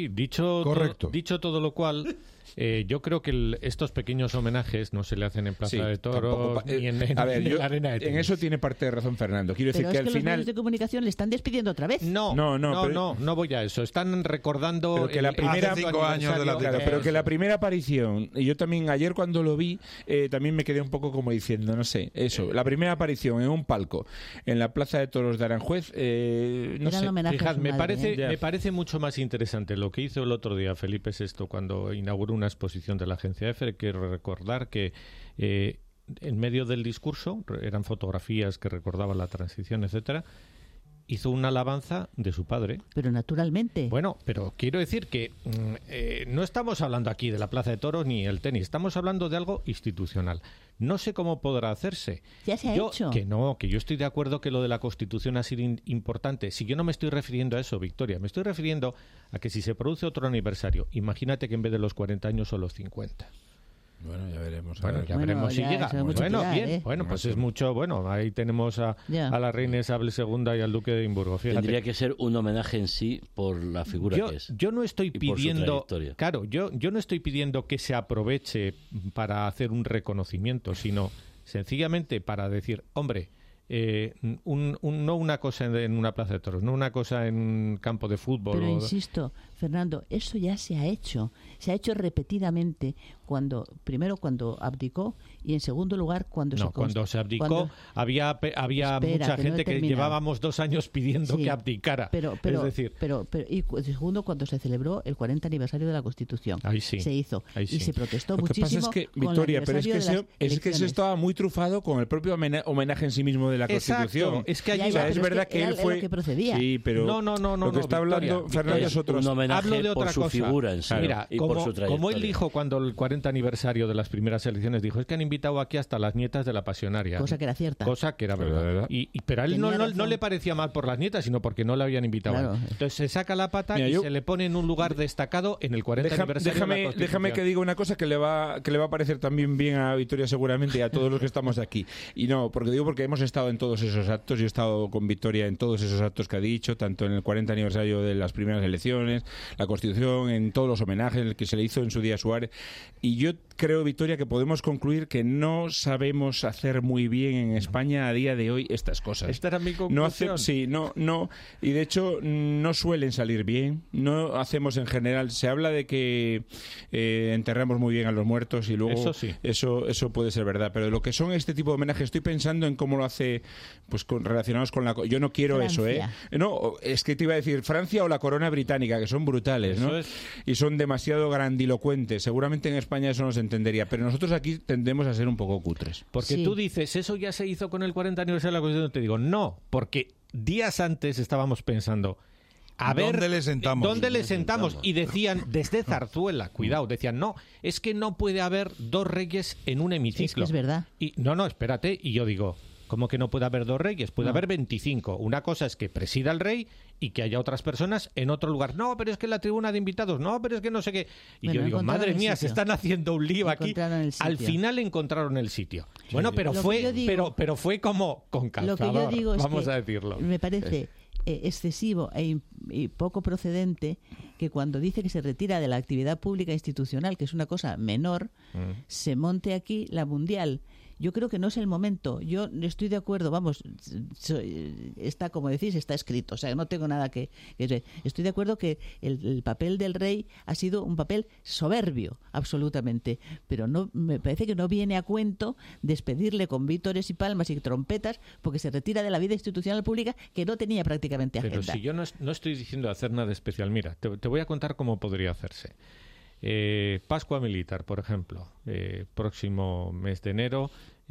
Dicho todo lo cual, yo creo que estos pequeños homenajes no se le hacen en Plaza de Toros ni en la Arena de Tenis. En eso tiene parte de razón Fernando. Quiero decir pero que es al que final los medios de comunicación le están despidiendo otra vez. No voy a eso. Están recordando pero que la primera 5 años de la pero que la primera aparición, y yo también ayer cuando lo vi, también me quedé un poco como diciendo, no sé, eso, la primera aparición en un palco en la Plaza de Toros de Aranjuez, no sé. Fijad, me parece mucho más interesante lo que hizo el otro día Felipe VI cuando inauguró una exposición de la agencia EFE, que recordar que en medio del discurso, eran fotografías que recordaban la transición, etcétera, hizo una alabanza de su padre. Pero naturalmente. Bueno, pero quiero decir que no estamos hablando aquí de la Plaza de Toros ni el tenis, estamos hablando de algo institucional. No sé cómo podrá hacerse. Ya se ha hecho. Que yo estoy de acuerdo que lo de la Constitución ha sido importante. Si yo no me estoy refiriendo a eso, Victoria, me estoy refiriendo a que si se produce otro aniversario, imagínate que en vez de los 40 años son los 50. Bueno, ya veremos. Ya veremos si llega. Bien. Bueno, pues es mucho. Bueno, ahí tenemos a la reina Isabel II y al duque de Edimburgo. Fíjate. Tendría que ser un homenaje en sí por la figura que es. Yo no estoy pidiendo. Claro, yo no estoy pidiendo que se aproveche para hacer un reconocimiento, sino sencillamente para decir, hombre, no una cosa en una plaza de toros, no una cosa en un campo de fútbol. Pero insisto, Fernando, eso ya se ha hecho repetidamente, primero cuando abdicó y en segundo lugar cuando se abdicó había mucha gente que llevábamos 2 años pidiendo que abdicara. Pero y segundo cuando se celebró el 40 aniversario de la Constitución. Se hizo y se protestó muchísimo. Lo que pasa es que, Victoria, pero es que eso estaba muy trufado con el propio homenaje en sí mismo de la Constitución. Es que es verdad que él fue lo que procedía. Sí, pero no, lo que está hablando Fernando es otro. Un homenaje por su figura en sí. Mira, y por su trayectoria. Como él dijo cuando el 40 aniversario de las primeras elecciones, dijo, es que han invitado aquí hasta las nietas de la pasionaria. Cosa que era cierta. Cosa que era verdad. Pero a él no le parecía mal por las nietas, sino porque no le habían invitado. Claro. Entonces se saca la pata y se le pone en un lugar destacado en el 40 aniversario de la Constitución. Déjame que diga una cosa que le va a parecer también bien a Victoria seguramente y a todos los que estamos aquí. Y no, porque hemos estado en todos esos actos, yo he estado con Victoria en todos esos actos que ha dicho, tanto en el 40 aniversario de las primeras elecciones, la Constitución, en todos los homenajes, el que se le hizo en su día a Suárez. Y yo creo, Victoria, que podemos concluir que no sabemos hacer muy bien en España a día de hoy estas cosas. Esta era mi conclusión. Y de hecho no suelen salir bien, no hacemos en general, se habla de que enterramos muy bien a los muertos y luego eso sí. Eso puede ser verdad, pero de lo que son este tipo de homenajes estoy pensando en cómo lo hace pues relacionados con la... Yo no quiero Francia. eso, no, es que te iba a decir Francia o la corona británica, que son brutales, ¿no? Y son demasiado grandilocuentes, seguramente en España eso no se entendería, pero nosotros aquí tendemos a ser un poco cutres. Porque tú dices, eso ya se hizo con el 40 aniversario de la Constitución, te digo, no, porque días antes estábamos pensando, a ver, ¿dónde le sentamos? Y decían, desde Zarzuela, cuidado, decían, no, es que no puede haber dos reyes en un hemiciclo. Es verdad. Y no, espérate, y yo digo, ¿cómo que no puede haber dos reyes? Puede haber 25. Una cosa es que presida el rey y que haya otras personas en otro lugar. No, pero es que en la tribuna de invitados, no, pero es que no sé qué. Y yo digo, madre mía, se están haciendo un lío aquí. Al final encontraron el sitio. Sí, bueno, pero fue como con calzador, lo que yo digo vamos es que a decirlo. Me parece excesivo y poco procedente que cuando dice que se retira de la actividad pública institucional, que es una cosa menor, se monte aquí la mundial. Yo creo que no es el momento. Yo estoy de acuerdo, vamos, está, como decís, está escrito, o sea, no tengo nada que estoy de acuerdo que el papel del rey ha sido un papel soberbio, absolutamente, pero no me parece que no viene a cuento despedirle con vítores y palmas y trompetas porque se retira de la vida institucional pública que no tenía prácticamente agenda. Pero si yo no estoy diciendo hacer nada especial, mira, te voy a contar cómo podría hacerse. Pascua militar, por ejemplo, próximo mes de enero,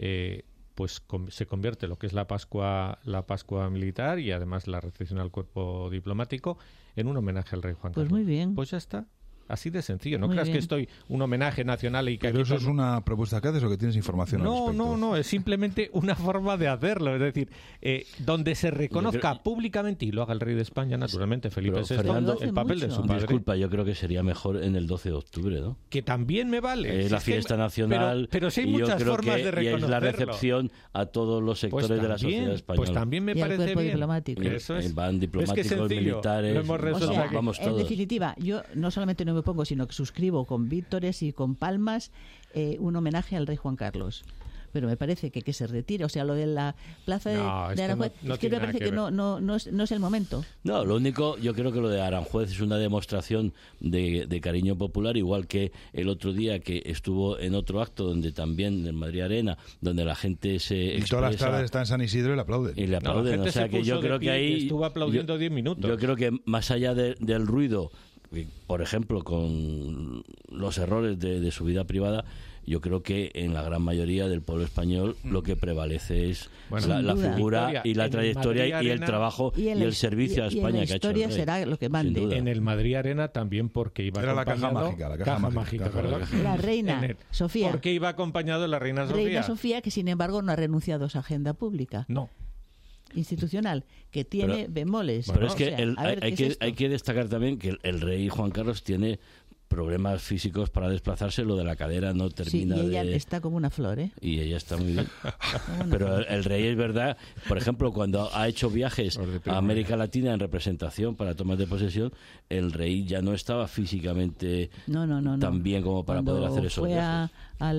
pues se convierte lo que es la Pascua militar y además la recepción al cuerpo diplomático en un homenaje al rey Juan Carlos. Pues muy bien. Pues ya está. Así de sencillo. No creas que estoy un homenaje nacional y que pero eso es una propuesta que haces o que tienes información al respecto. No, es simplemente una forma de hacerlo. Es decir, donde se reconozca públicamente, y lo haga el rey de España, naturalmente, Felipe VI, el papel de su padre. Disculpa, yo creo que sería mejor en el 12 de octubre, ¿no? Que también me vale. Es la fiesta nacional. Pero sí hay muchas formas de reconocerlo. Y es la recepción a todos los sectores de la sociedad española. Pues también me parece bien. Diplomático. Eso es. Van diplomáticos, militares. Vamos todos. En definitiva, yo no solamente no me pongo, sino que suscribo con vítores y con palmas un homenaje al rey Juan Carlos. Pero me parece que se retire, o sea, lo de la plaza de Aranjuez, es que me parece que no es el momento. No, lo único, yo creo que lo de Aranjuez es una demostración de cariño popular, igual que el otro día que estuvo en otro acto donde también, en Madrid Arena, donde la gente se expresa. Todas las tardes está en San Isidro y le aplauden. Y le aplauden, o sea que yo creo que ahí... Estuvo aplaudiendo 10 minutos. Yo creo que más allá del ruido, por ejemplo, con los errores de su vida privada, yo creo que en la gran mayoría del pueblo español lo que prevalece es la figura Victoria, y la trayectoria y el trabajo y el servicio a España que ha hecho el rey. Será lo que mande. En el Madrid Arena también porque iba acompañado... La caja mágica. La reina Sofía. Porque iba acompañado de la reina Sofía. Reina Sofía, que sin embargo no ha renunciado a su agenda pública. No. Institucional, que tiene bemoles. Pero es que hay que destacar también que el rey Juan Carlos tiene problemas físicos para desplazarse, lo de la cadera no termina y ella está como una flor, ¿eh? Y ella está muy bien. Pero el rey es verdad, por ejemplo, cuando ha hecho viajes a América Latina en representación para tomas de posesión, el rey ya no estaba físicamente tan bien como para poder hacer esos viajes. A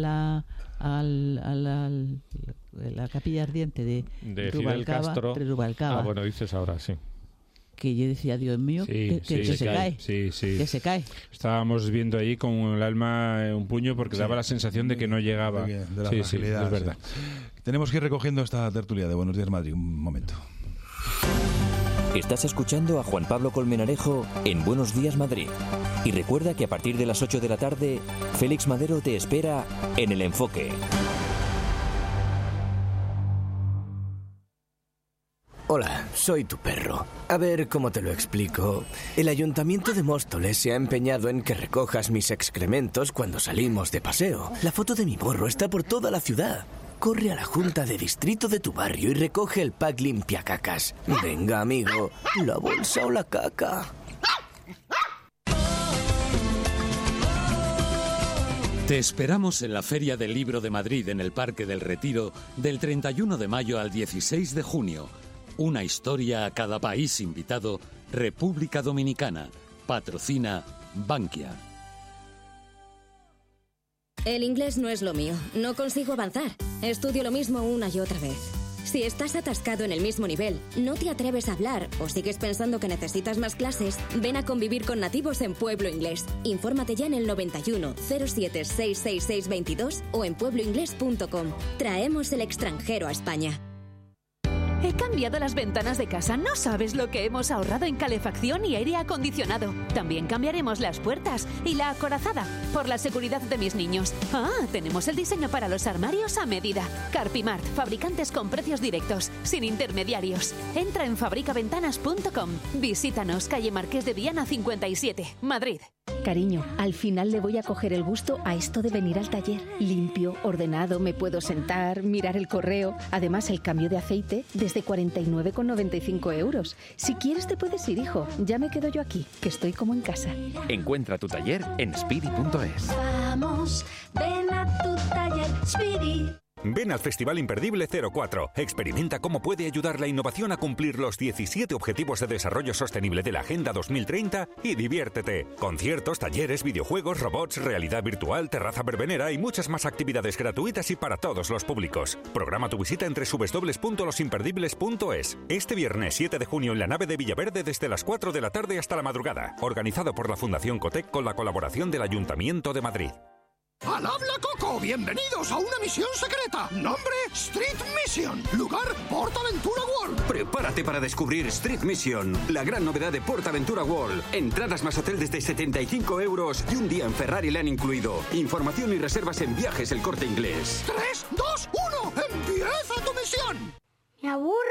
la capilla ardiente de Fidel Castro. Rubalcaba. Bueno, dices ahora, sí. Que yo decía, Dios mío, que se cae. Sí. Que se cae. Estábamos viendo ahí con el alma en un puño porque daba la sensación de que no llegaba. De la fragilidad, es verdad. Tenemos que ir recogiendo esta tertulia de Buenos Días Madrid. Un momento. Estás escuchando a Juan Pablo Colmenarejo en Buenos Días Madrid. Y recuerda que a partir de las 8 de la tarde, Félix Madero te espera en El Enfoque. Hola. Hola, soy tu perro. A ver cómo te lo explico. El Ayuntamiento de Móstoles se ha empeñado en que recojas mis excrementos cuando salimos de paseo. La foto de mi morro está por toda la ciudad. Corre a la junta de distrito de tu barrio y recoge el pack limpiacacas. Venga, amigo, la bolsa o la caca. Te esperamos en la Feria del Libro de Madrid en el Parque del Retiro del 31 de mayo al 16 de junio. Una historia a cada país invitado. República Dominicana. Patrocina Bankia. El inglés no es lo mío. No consigo avanzar. Estudio lo mismo una y otra vez. Si estás atascado en el mismo nivel, no te atreves a hablar o sigues pensando que necesitas más clases, ven a convivir con nativos en Pueblo Inglés. Infórmate ya en el 91 07 666 22 o en puebloinglés.com. Traemos el extranjero a España. He cambiado las ventanas de casa. No sabes lo que hemos ahorrado en calefacción y aire acondicionado. También cambiaremos las puertas y la acorazada por la seguridad de mis niños. Tenemos el diseño para los armarios a medida. Carpimart, fabricantes con precios directos, sin intermediarios. Entra en fabricaventanas.com. Visítanos, calle Marqués de Viana 57, Madrid. Cariño, al final le voy a coger el gusto a esto de venir al taller. Limpio, ordenado, me puedo sentar, mirar el correo. Además, el cambio de aceite desde 49,95 euros. Si quieres te puedes ir, hijo. Ya me quedo yo aquí, que estoy como en casa. Encuentra tu taller en speedy.es. Vamos, ven a tu taller Speedy. Ven al Festival Imperdible 04. Experimenta cómo puede ayudar la innovación a cumplir los 17 Objetivos de Desarrollo Sostenible de la Agenda 2030 y diviértete. Conciertos, talleres, videojuegos, robots, realidad virtual, terraza verbenera y muchas más actividades gratuitas y para todos los públicos. Programa tu visita en www.losimperdibles.es. Este viernes 7 de junio en la nave de Villaverde desde las 4 de la tarde hasta la madrugada. Organizado por la Fundación Cotec con la colaboración del Ayuntamiento de Madrid. ¡Al habla Coco! ¡Bienvenidos a una misión secreta! Nombre, Street Mission. Lugar, PortAventura World. Prepárate para descubrir Street Mission, la gran novedad de PortAventura World. Entradas más hotel desde 75 euros y un día en Ferrari le han incluido. Información y reservas en Viajes El Corte Inglés. 3, 2, 1. ¡Empieza tu misión! Me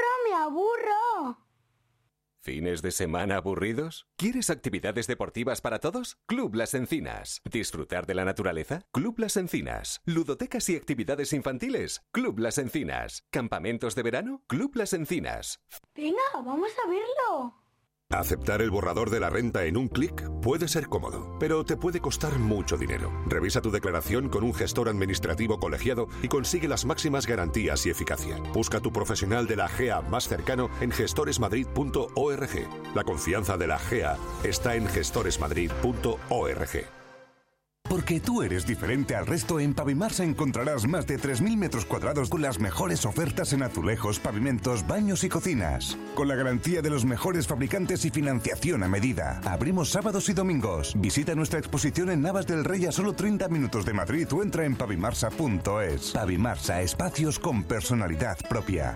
aburro. ¿Fines de semana aburridos? ¿Quieres actividades deportivas para todos? Club Las Encinas. ¿Disfrutar de la naturaleza? Club Las Encinas. ¿Ludotecas y actividades infantiles? Club Las Encinas. ¿Campamentos de verano? Club Las Encinas. Venga, vamos a verlo. Aceptar el borrador de la renta en un clic puede ser cómodo, pero te puede costar mucho dinero. Revisa tu declaración con un gestor administrativo colegiado y consigue las máximas garantías y eficacia. Busca tu profesional de la GEA más cercano en gestoresmadrid.org. La confianza de la GEA está en gestoresmadrid.org. Porque tú eres diferente al resto, en Pavimarsa encontrarás más de 3.000 metros cuadrados con las mejores ofertas en azulejos, pavimentos, baños y cocinas. Con la garantía de los mejores fabricantes y financiación a medida. Abrimos sábados y domingos. Visita nuestra exposición en Navas del Rey a solo 30 minutos de Madrid o entra en pavimarsa.es. Pavimarsa, espacios con personalidad propia.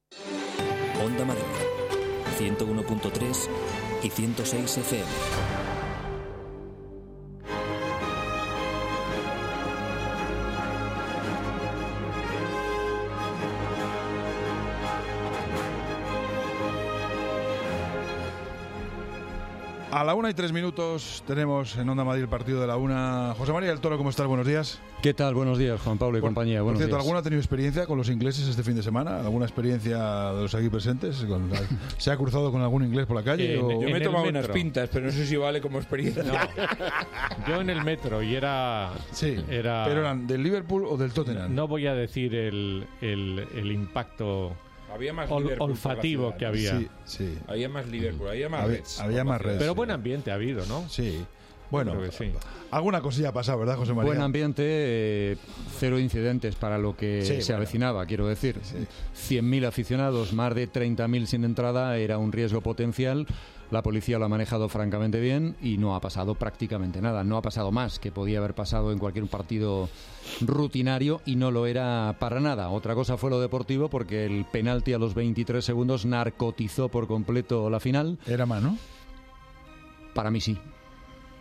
Onda Madrid, 101.3 y 106 FM. A la 1:03 tenemos en Onda Madrid el partido de la 1. José María del Toro, ¿cómo estás? Buenos días. ¿Qué tal? Buenos días, Juan Pablo y compañía. Por Buenos cierto, días. ¿alguno ha tenido experiencia con los ingleses este fin de semana? ¿Alguna experiencia de los aquí presentes? ¿Se ha cruzado con algún inglés por la calle? Yo me he tomado unas pintas, pero no sé si vale como experiencia. No. Yo en el metro y era... Sí, pero eran del Liverpool o del Tottenham. No voy a decir el impacto... Había más olfativo que había. Sí. Había más Liverpool, había más Reds. Había más Reds. Pero buen ambiente ha habido, ¿no? Sí. Bueno, sí. Alguna cosilla ha pasado, ¿verdad, José María? Buen ambiente, cero incidentes para lo que se avecinaba, quiero decir. Sí. 100.000 aficionados, más de 30.000 sin entrada, era un riesgo potencial. La policía lo ha manejado francamente bien y no ha pasado prácticamente nada. No ha pasado más que podía haber pasado en cualquier partido rutinario y no lo era para nada. Otra cosa fue lo deportivo, porque el penalti a los 23 segundos narcotizó por completo la final. ¿Era mano? Para mí sí.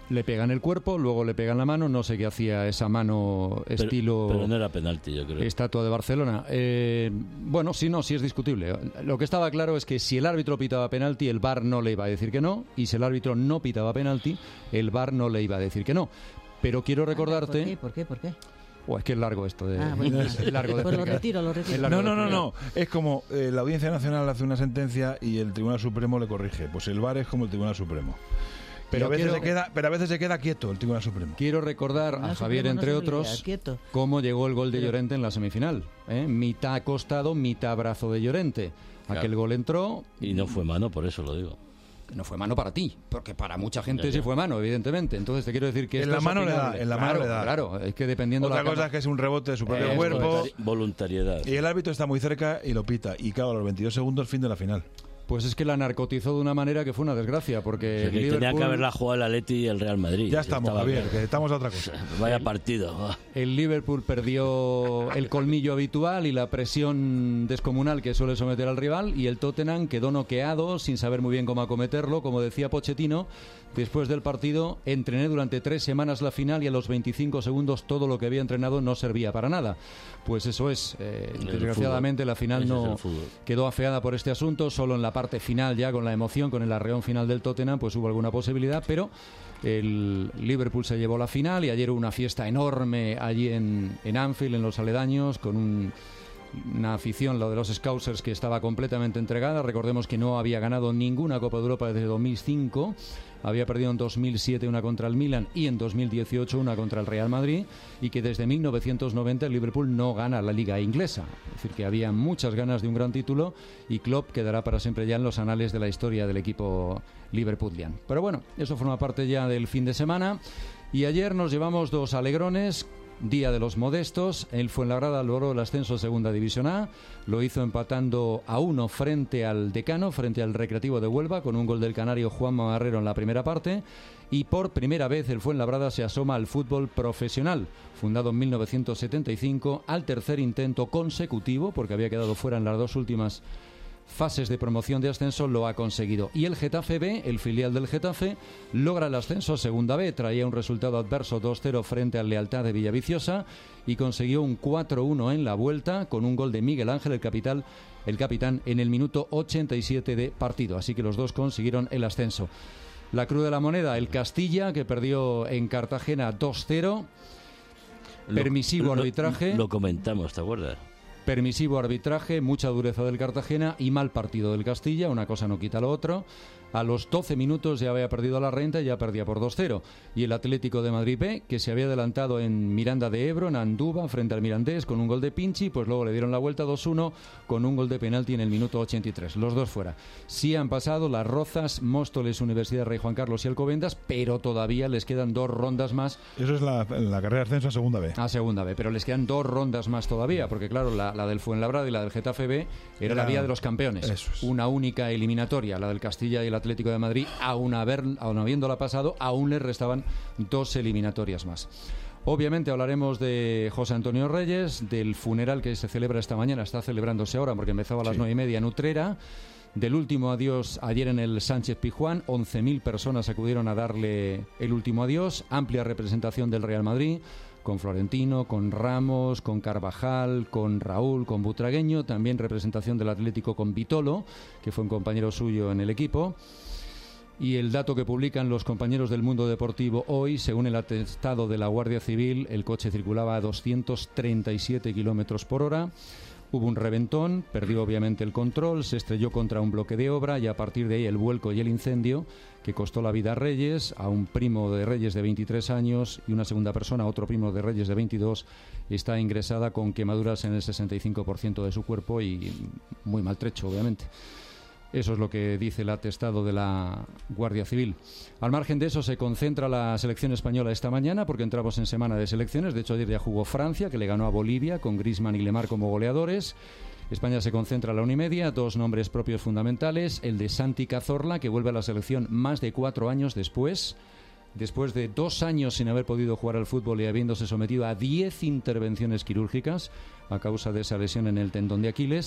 Le pegan el cuerpo, luego le pegan la mano, no sé qué hacía esa mano estilo... Pero no era penalti, yo creo. Estatua de Barcelona. Bueno, sí es discutible. Lo que estaba claro es que si el árbitro pitaba penalti, el VAR no le iba a decir que no, y si el árbitro no pitaba penalti, el VAR no le iba a decir que no. Pero quiero recordarte... ¿Por qué? Es que es largo esto de... Bueno, es largo de pues lo explicar. retiro. No. Es como la Audiencia Nacional hace una sentencia y el Tribunal Supremo le corrige. Pues el VAR es como el Tribunal Supremo. Pero a veces se queda quieto el Tribunal Supremo. Quiero recordar a Javier, entre otros, cómo llegó el gol de Llorente en la semifinal. Mitad costado, mitad brazo de Llorente. Aquel gol entró... Y no fue mano, por eso lo digo. No fue mano para ti, porque para mucha gente sí fue mano, evidentemente. Entonces te quiero decir que en la mano le da. Claro, es que dependiendo Otra cosa es que es un rebote de su propio cuerpo. Voluntariedad. Y el árbitro está muy cerca y lo pita. Y claro, a los 22 segundos, fin de la final. Pues es que la narcotizó de una manera que fue una desgracia, porque tenía que haberla jugado el Atleti y el Real Madrid. Ya estamos, Javier, que estamos a otra cosa. Vaya partido. El Liverpool perdió el colmillo habitual y la presión descomunal que suele someter al rival, y el Tottenham quedó noqueado sin saber muy bien cómo acometerlo. Como decía Pochettino, después del partido: entrené durante 3 semanas la final y a los 25 segundos todo lo que había entrenado no servía para nada. Pues eso es, desgraciadamente la final no quedó afeada por este asunto. Solo en la parte final, ya con la emoción, con el arreón final del Tottenham, pues hubo alguna posibilidad, pero el Liverpool se llevó la final, y ayer hubo una fiesta enorme allí en Anfield, en los aledaños, con una afición, lo de los Scousers, que estaba completamente entregada. Recordemos que no había ganado ninguna Copa de Europa desde 2005. Había perdido en 2007 una contra el Milan y en 2018 una contra el Real Madrid, y que desde 1990 el Liverpool no gana la Liga Inglesa. Es decir, que había muchas ganas de un gran título, y Klopp quedará para siempre ya en los anales de la historia del equipo liverpudliano. Pero bueno, eso forma parte ya del fin de semana, y ayer nos llevamos 2 alegrones. Día de los modestos. El Fuenlabrada logró el ascenso a Segunda División A. Lo hizo empatando a 1 frente al Decano, frente al Recreativo de Huelva, con un gol del canario Juan Marrero en la primera parte. Y por primera vez el Fuenlabrada se asoma al fútbol profesional, fundado en 1975, al tercer intento consecutivo, porque había quedado fuera en las 2 últimas fases de promoción de ascenso. Lo ha conseguido. Y el Getafe B, el filial del Getafe, logra el ascenso a Segunda B. Traía un resultado adverso 2-0 frente al Lealtad de Villaviciosa, y consiguió un 4-1 en la vuelta, con un gol de Miguel Ángel, el capitán, en el minuto 87 de partido. Así que los dos consiguieron el ascenso. La Cruz de la Moneda, el Castilla, que perdió en Cartagena 2-0. Permisivo arbitraje. Lo comentamos, ¿te acuerdas? Permisivo arbitraje, mucha dureza del Cartagena y mal partido del Castilla. Una cosa no quita lo otro. A los 12 minutos ya había perdido la renta y ya perdía por 2-0. Y el Atlético de Madrid B, que se había adelantado en Miranda de Ebro, en Andúba, frente al Mirandés, con un gol de Pinchi, pues luego le dieron la vuelta 2-1 con un gol de penalti en el minuto 83. Los dos fuera. Sí han pasado Las Rozas, Móstoles, Universidad Rey Juan Carlos y Alcobendas, pero todavía les quedan 2 rondas más. Eso es la carrera de ascenso a Segunda B. A Segunda B, pero les quedan 2 rondas más todavía, porque claro, la del Fuenlabrada y la del Getafe B era la vía de los campeones. Eso es. Una única eliminatoria, la del Castilla y el Atlético de Madrid, aún habiéndola pasado, aún les restaban 2 eliminatorias más. Obviamente hablaremos de José Antonio Reyes, del funeral que se celebra esta mañana, está celebrándose ahora porque empezaba a las 9:30 en Utrera, del último adiós ayer en el Sánchez Pizjuán. 11.000 personas acudieron a darle el último adiós. Amplia representación del Real Madrid, con Florentino, con Ramos, con Carvajal, con Raúl, con Butragueño. También representación del Atlético con Vitolo, que fue un compañero suyo en el equipo. Y el dato que publican los compañeros del Mundo Deportivo hoy: según el atestado de la Guardia Civil, el coche circulaba a 237 kilómetros por hora. Hubo un reventón, perdió obviamente el control, se estrelló contra un bloque de obra, y a partir de ahí el vuelco y el incendio, que costó la vida a Reyes, a un primo de Reyes de 23 años y una segunda persona, otro primo de Reyes de 22, está ingresada con quemaduras en el 65% de su cuerpo y muy maltrecho, obviamente. Eso es lo que dice el atestado de la Guardia Civil. Al margen de eso, se concentra la selección española esta mañana, porque entramos en semana de selecciones. De hecho, ayer ya jugó Francia, que le ganó a Bolivia, con Griezmann y Lemar como goleadores. España se concentra a la 1:30, 2 nombres propios fundamentales. El de Santi Cazorla, que vuelve a la selección más de 4 años después de 2 años sin haber podido jugar al fútbol y habiéndose sometido a 10 intervenciones quirúrgicas a causa de esa lesión en el tendón de Aquiles.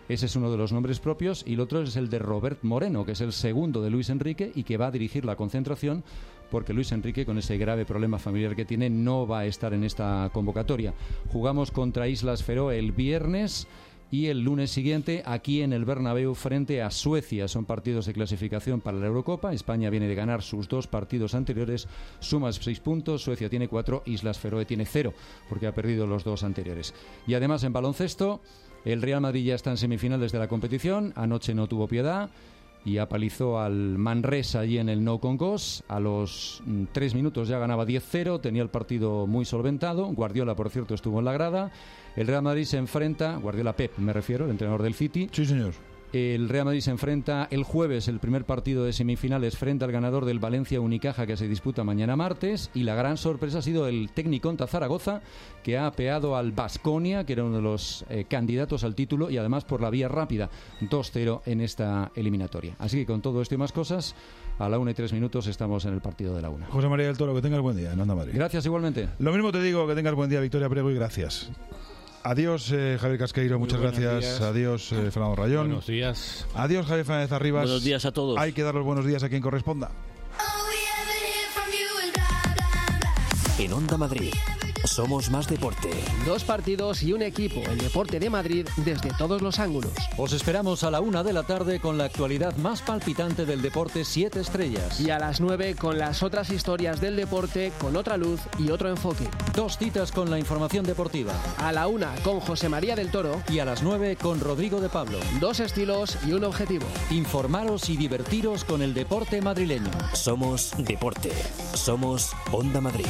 Ese es uno de los nombres propios, y el otro es el de Robert Moreno, que es el segundo de Luis Enrique y que va a dirigir la concentración, porque Luis Enrique, con ese grave problema familiar que tiene, no va a estar en esta convocatoria. Jugamos contra Islas Feroe el viernes y el lunes siguiente aquí en el Bernabéu frente a Suecia. Son partidos de clasificación para la Eurocopa. España viene de ganar sus 2 partidos anteriores, suma 6 puntos, Suecia tiene 4, Islas Feroe tiene 0, porque ha perdido los 2 anteriores. Y además en baloncesto, el Real Madrid ya está en semifinales de la competición, anoche no tuvo piedad y apalizó al Manresa allí en el Nou Congost. A los 3 minutos ya ganaba 10-0, tenía el partido muy solventado. Guardiola, por cierto, estuvo en la grada. El Real Madrid se enfrenta, Guardiola Pep me refiero, el entrenador del City. Sí, señor. El Real Madrid se enfrenta el jueves, el primer partido de semifinales, frente al ganador del Valencia Unicaja, que se disputa mañana martes. Y la gran sorpresa ha sido el técnico Zaragoza, que ha apeado al Baskonia, que era uno de los candidatos al título, y además por la vía rápida, 2-0 en esta eliminatoria. Así que con todo esto y más cosas, a la 1:03 estamos en el partido de la 1. José María del Toro, que tengas buen día en Onda Madrid. Gracias, igualmente. Lo mismo te digo, que tengas buen día, Victoria Prego, y gracias. Adiós, Javier Casqueiro, muchas gracias. Días. Adiós, Fernando Rayón. Buenos días. Adiós, Javier Fernández Arribas. Buenos días a todos. Hay que dar los buenos días a quien corresponda. En Onda Madrid, somos más deporte. 2 partidos y un equipo, el deporte de Madrid, desde todos los ángulos. Os esperamos a la 1 de la tarde con la actualidad más palpitante del deporte 7 estrellas. Y a las 9 con las otras historias del deporte con otra luz y otro enfoque. 2 citas con la información deportiva. A la 1 con José María del Toro. Y a las 9 con Rodrigo de Pablo. 2 estilos y un objetivo. Informaros y divertiros con el deporte madrileño. Somos deporte. Somos Onda Madrid.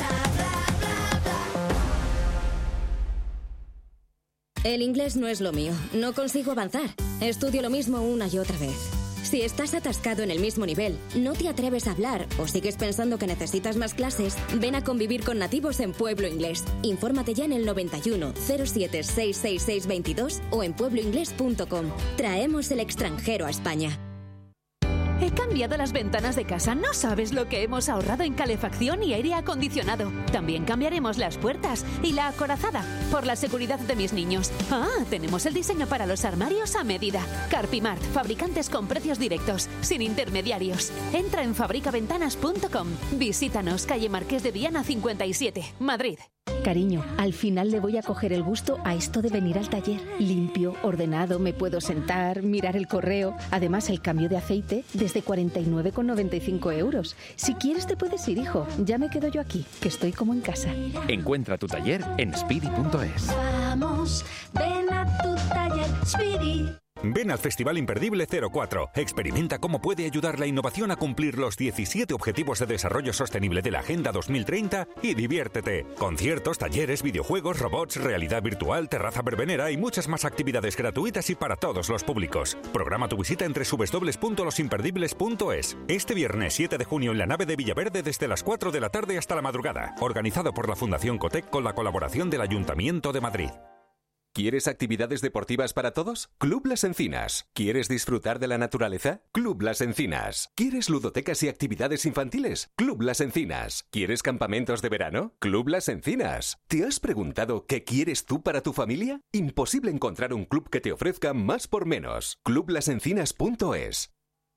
El inglés no es lo mío. No consigo avanzar. Estudio lo mismo una y otra vez. Si estás atascado en el mismo nivel, no te atreves a hablar o sigues pensando que necesitas más clases, ven a convivir con nativos en Pueblo Inglés. Infórmate ya en el 91 07 666 22 o en puebloinglés.com. Traemos el extranjero a España. He cambiado las ventanas de casa. No sabes lo que hemos ahorrado en calefacción y aire acondicionado. También cambiaremos las puertas y la acorazada por la seguridad de mis niños. Tenemos el diseño para los armarios a medida. Carpimart, fabricantes con precios directos, sin intermediarios. Entra en fabricaventanas.com. Visítanos, calle Marqués de Viana 57, Madrid. Cariño, al final le voy a coger el gusto a esto de venir al taller. Limpio, ordenado, me puedo sentar, mirar el correo. Además, el cambio de aceite desde 49,95 €. Si quieres te puedes ir, hijo. Ya me quedo yo aquí, que estoy como en casa. Encuentra tu taller en speedy.es. Vamos, ven a tu taller Speedy. Ven al Festival Imperdible 04. Experimenta cómo puede ayudar la innovación a cumplir los 17 Objetivos de Desarrollo Sostenible de la Agenda 2030 y diviértete. Conciertos, talleres, videojuegos, robots, realidad virtual, terraza verbenera y muchas más actividades gratuitas y para todos los públicos. Programa tu visita en www.losimperdibles.es. Este viernes 7 de junio en la nave de Villaverde desde las 4 de la tarde hasta la madrugada. Organizado por la Fundación Cotec con la colaboración del Ayuntamiento de Madrid. ¿Quieres actividades deportivas para todos? Club Las Encinas. ¿Quieres disfrutar de la naturaleza? Club Las Encinas. ¿Quieres ludotecas y actividades infantiles? Club Las Encinas. ¿Quieres campamentos de verano? Club Las Encinas. ¿Te has preguntado qué quieres tú para tu familia? Imposible encontrar un club que te ofrezca más por menos. clublasencinas.es.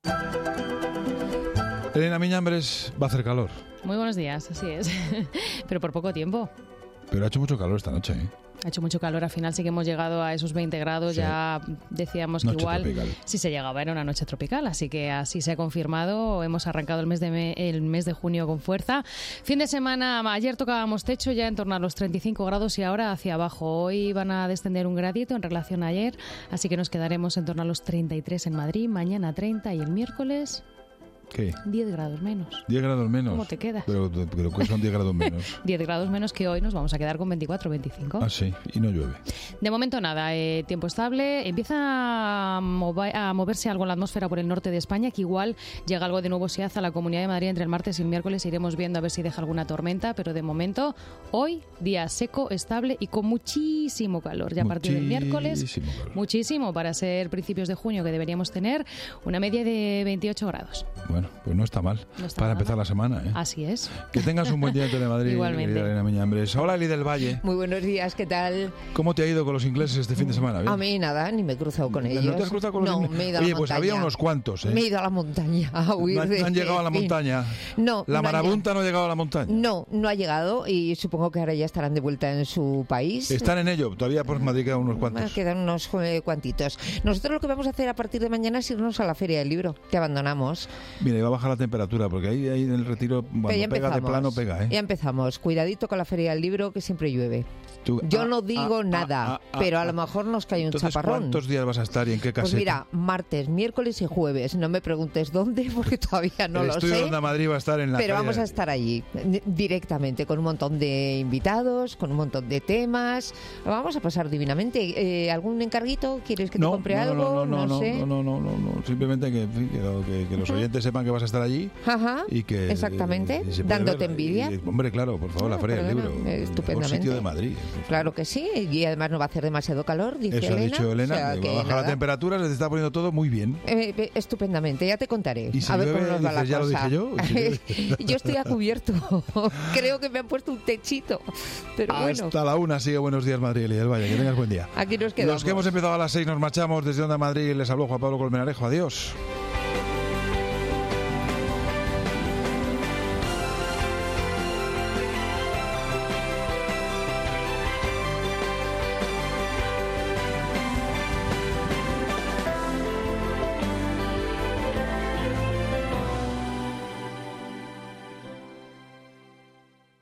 Elena Miñambres, va a hacer calor. Muy buenos días, así es. Pero por poco tiempo. Pero ha hecho mucho calor esta noche, ¿eh? Ha hecho mucho calor, al final sí que hemos llegado a esos 20 grados, sí. Ya decíamos noche que igual tropical. Si se llegaba era una noche tropical, así que así se ha confirmado, hemos arrancado el mes de junio con fuerza. Fin de semana, ayer tocábamos techo ya en torno a los 35 grados y ahora hacia abajo. Hoy van a descender un gradito en relación a ayer, así que nos quedaremos en torno a los 33 en Madrid, mañana 30 y el miércoles... ¿Qué? 10 grados menos. 10 grados menos. ¿Cómo te quedas? Pero ¿qué son 10 grados menos? 10 grados menos que hoy, nos vamos a quedar con 24, 25. Ah, sí, y no llueve. De momento nada, tiempo estable. Empieza a moverse algo en la atmósfera por el norte de España, que igual llega algo de nubosidad a la Comunidad de Madrid entre el martes y el miércoles. Iremos viendo a ver si deja alguna tormenta, pero de momento, hoy, día seco, estable y con muchísimo calor. Ya a partir del miércoles, muchísimo para ser principios de junio, que deberíamos tener una media de 28 grados. Bueno. Bueno, pues no está mal para empezar la semana, ¿eh? Así es. Que tengas un buen día en Telemadrid. Igualmente. Querida Elena Miñambres. Hola, Eli del Valle. Muy buenos días, ¿qué tal? ¿Cómo te ha ido con los ingleses este fin de semana? ¿Bien? A mí nada, ni me he cruzado con ellos. ¿No te has cruzado con los ingleses? Me he ido a la Oye, pues montaña. había unos cuantos, ¿eh? Me he ido a la montaña a huir ¿No de... han llegado a la montaña? No. ¿La no marabunta no ha llegado a la montaña? No ha llegado y supongo que ahora ya estarán de vuelta en su país. Están en ello. Todavía por Madrid quedan unos cuantos. Quedan unos cuantitos. Nosotros lo que vamos a hacer a partir de mañana es irnos a la Feria del Libro. Te abandonamos. Mira, iba a bajar la temperatura porque ahí en el Retiro, cuando pega de plano, pega, ¿eh? Ya empezamos. Cuidadito con la Feria del Libro, que siempre llueve. Yo no digo nada, pero a lo mejor nos cae un Entonces, chaparrón. ¿cuántos días vas a estar y en qué caseta? Pues mira, martes, miércoles y jueves. No me preguntes dónde, porque todavía no lo sé. El estudio de Onda Madrid va a estar en la Pero feria. vamos a estar allí directamente, con un montón de invitados, con un montón de temas. Lo vamos a pasar divinamente. ¿Algún encarguito? ¿Quieres que te compre algo? No sé. No. Simplemente que los oyentes sepan que vas a estar allí. Ajá, y que exactamente, dándote envidia. Hombre, claro, por favor, la Feria del Libro. Estupendamente. El sitio de Madrid. Claro que sí, y además no va a hacer demasiado calor, dice Eso Elena. ha dicho Elena, o sea, que baja la temperatura, se te está poniendo todo muy bien. Estupendamente, ya te contaré. ¿Y si a ver llueve, cómo nos va la dices, ya cosa. lo dije yo? Yo estoy a cubierto. Creo que me han puesto un techito. Pero bueno. Hasta la 1 sigue Buenos Días Madrid, Eli del Valle. Que tengas buen día. Aquí nos quedamos. Los que hemos empezado a las 6 nos marchamos desde Onda Madrid. Les habló Juan Pablo Colmenarejo. Adiós.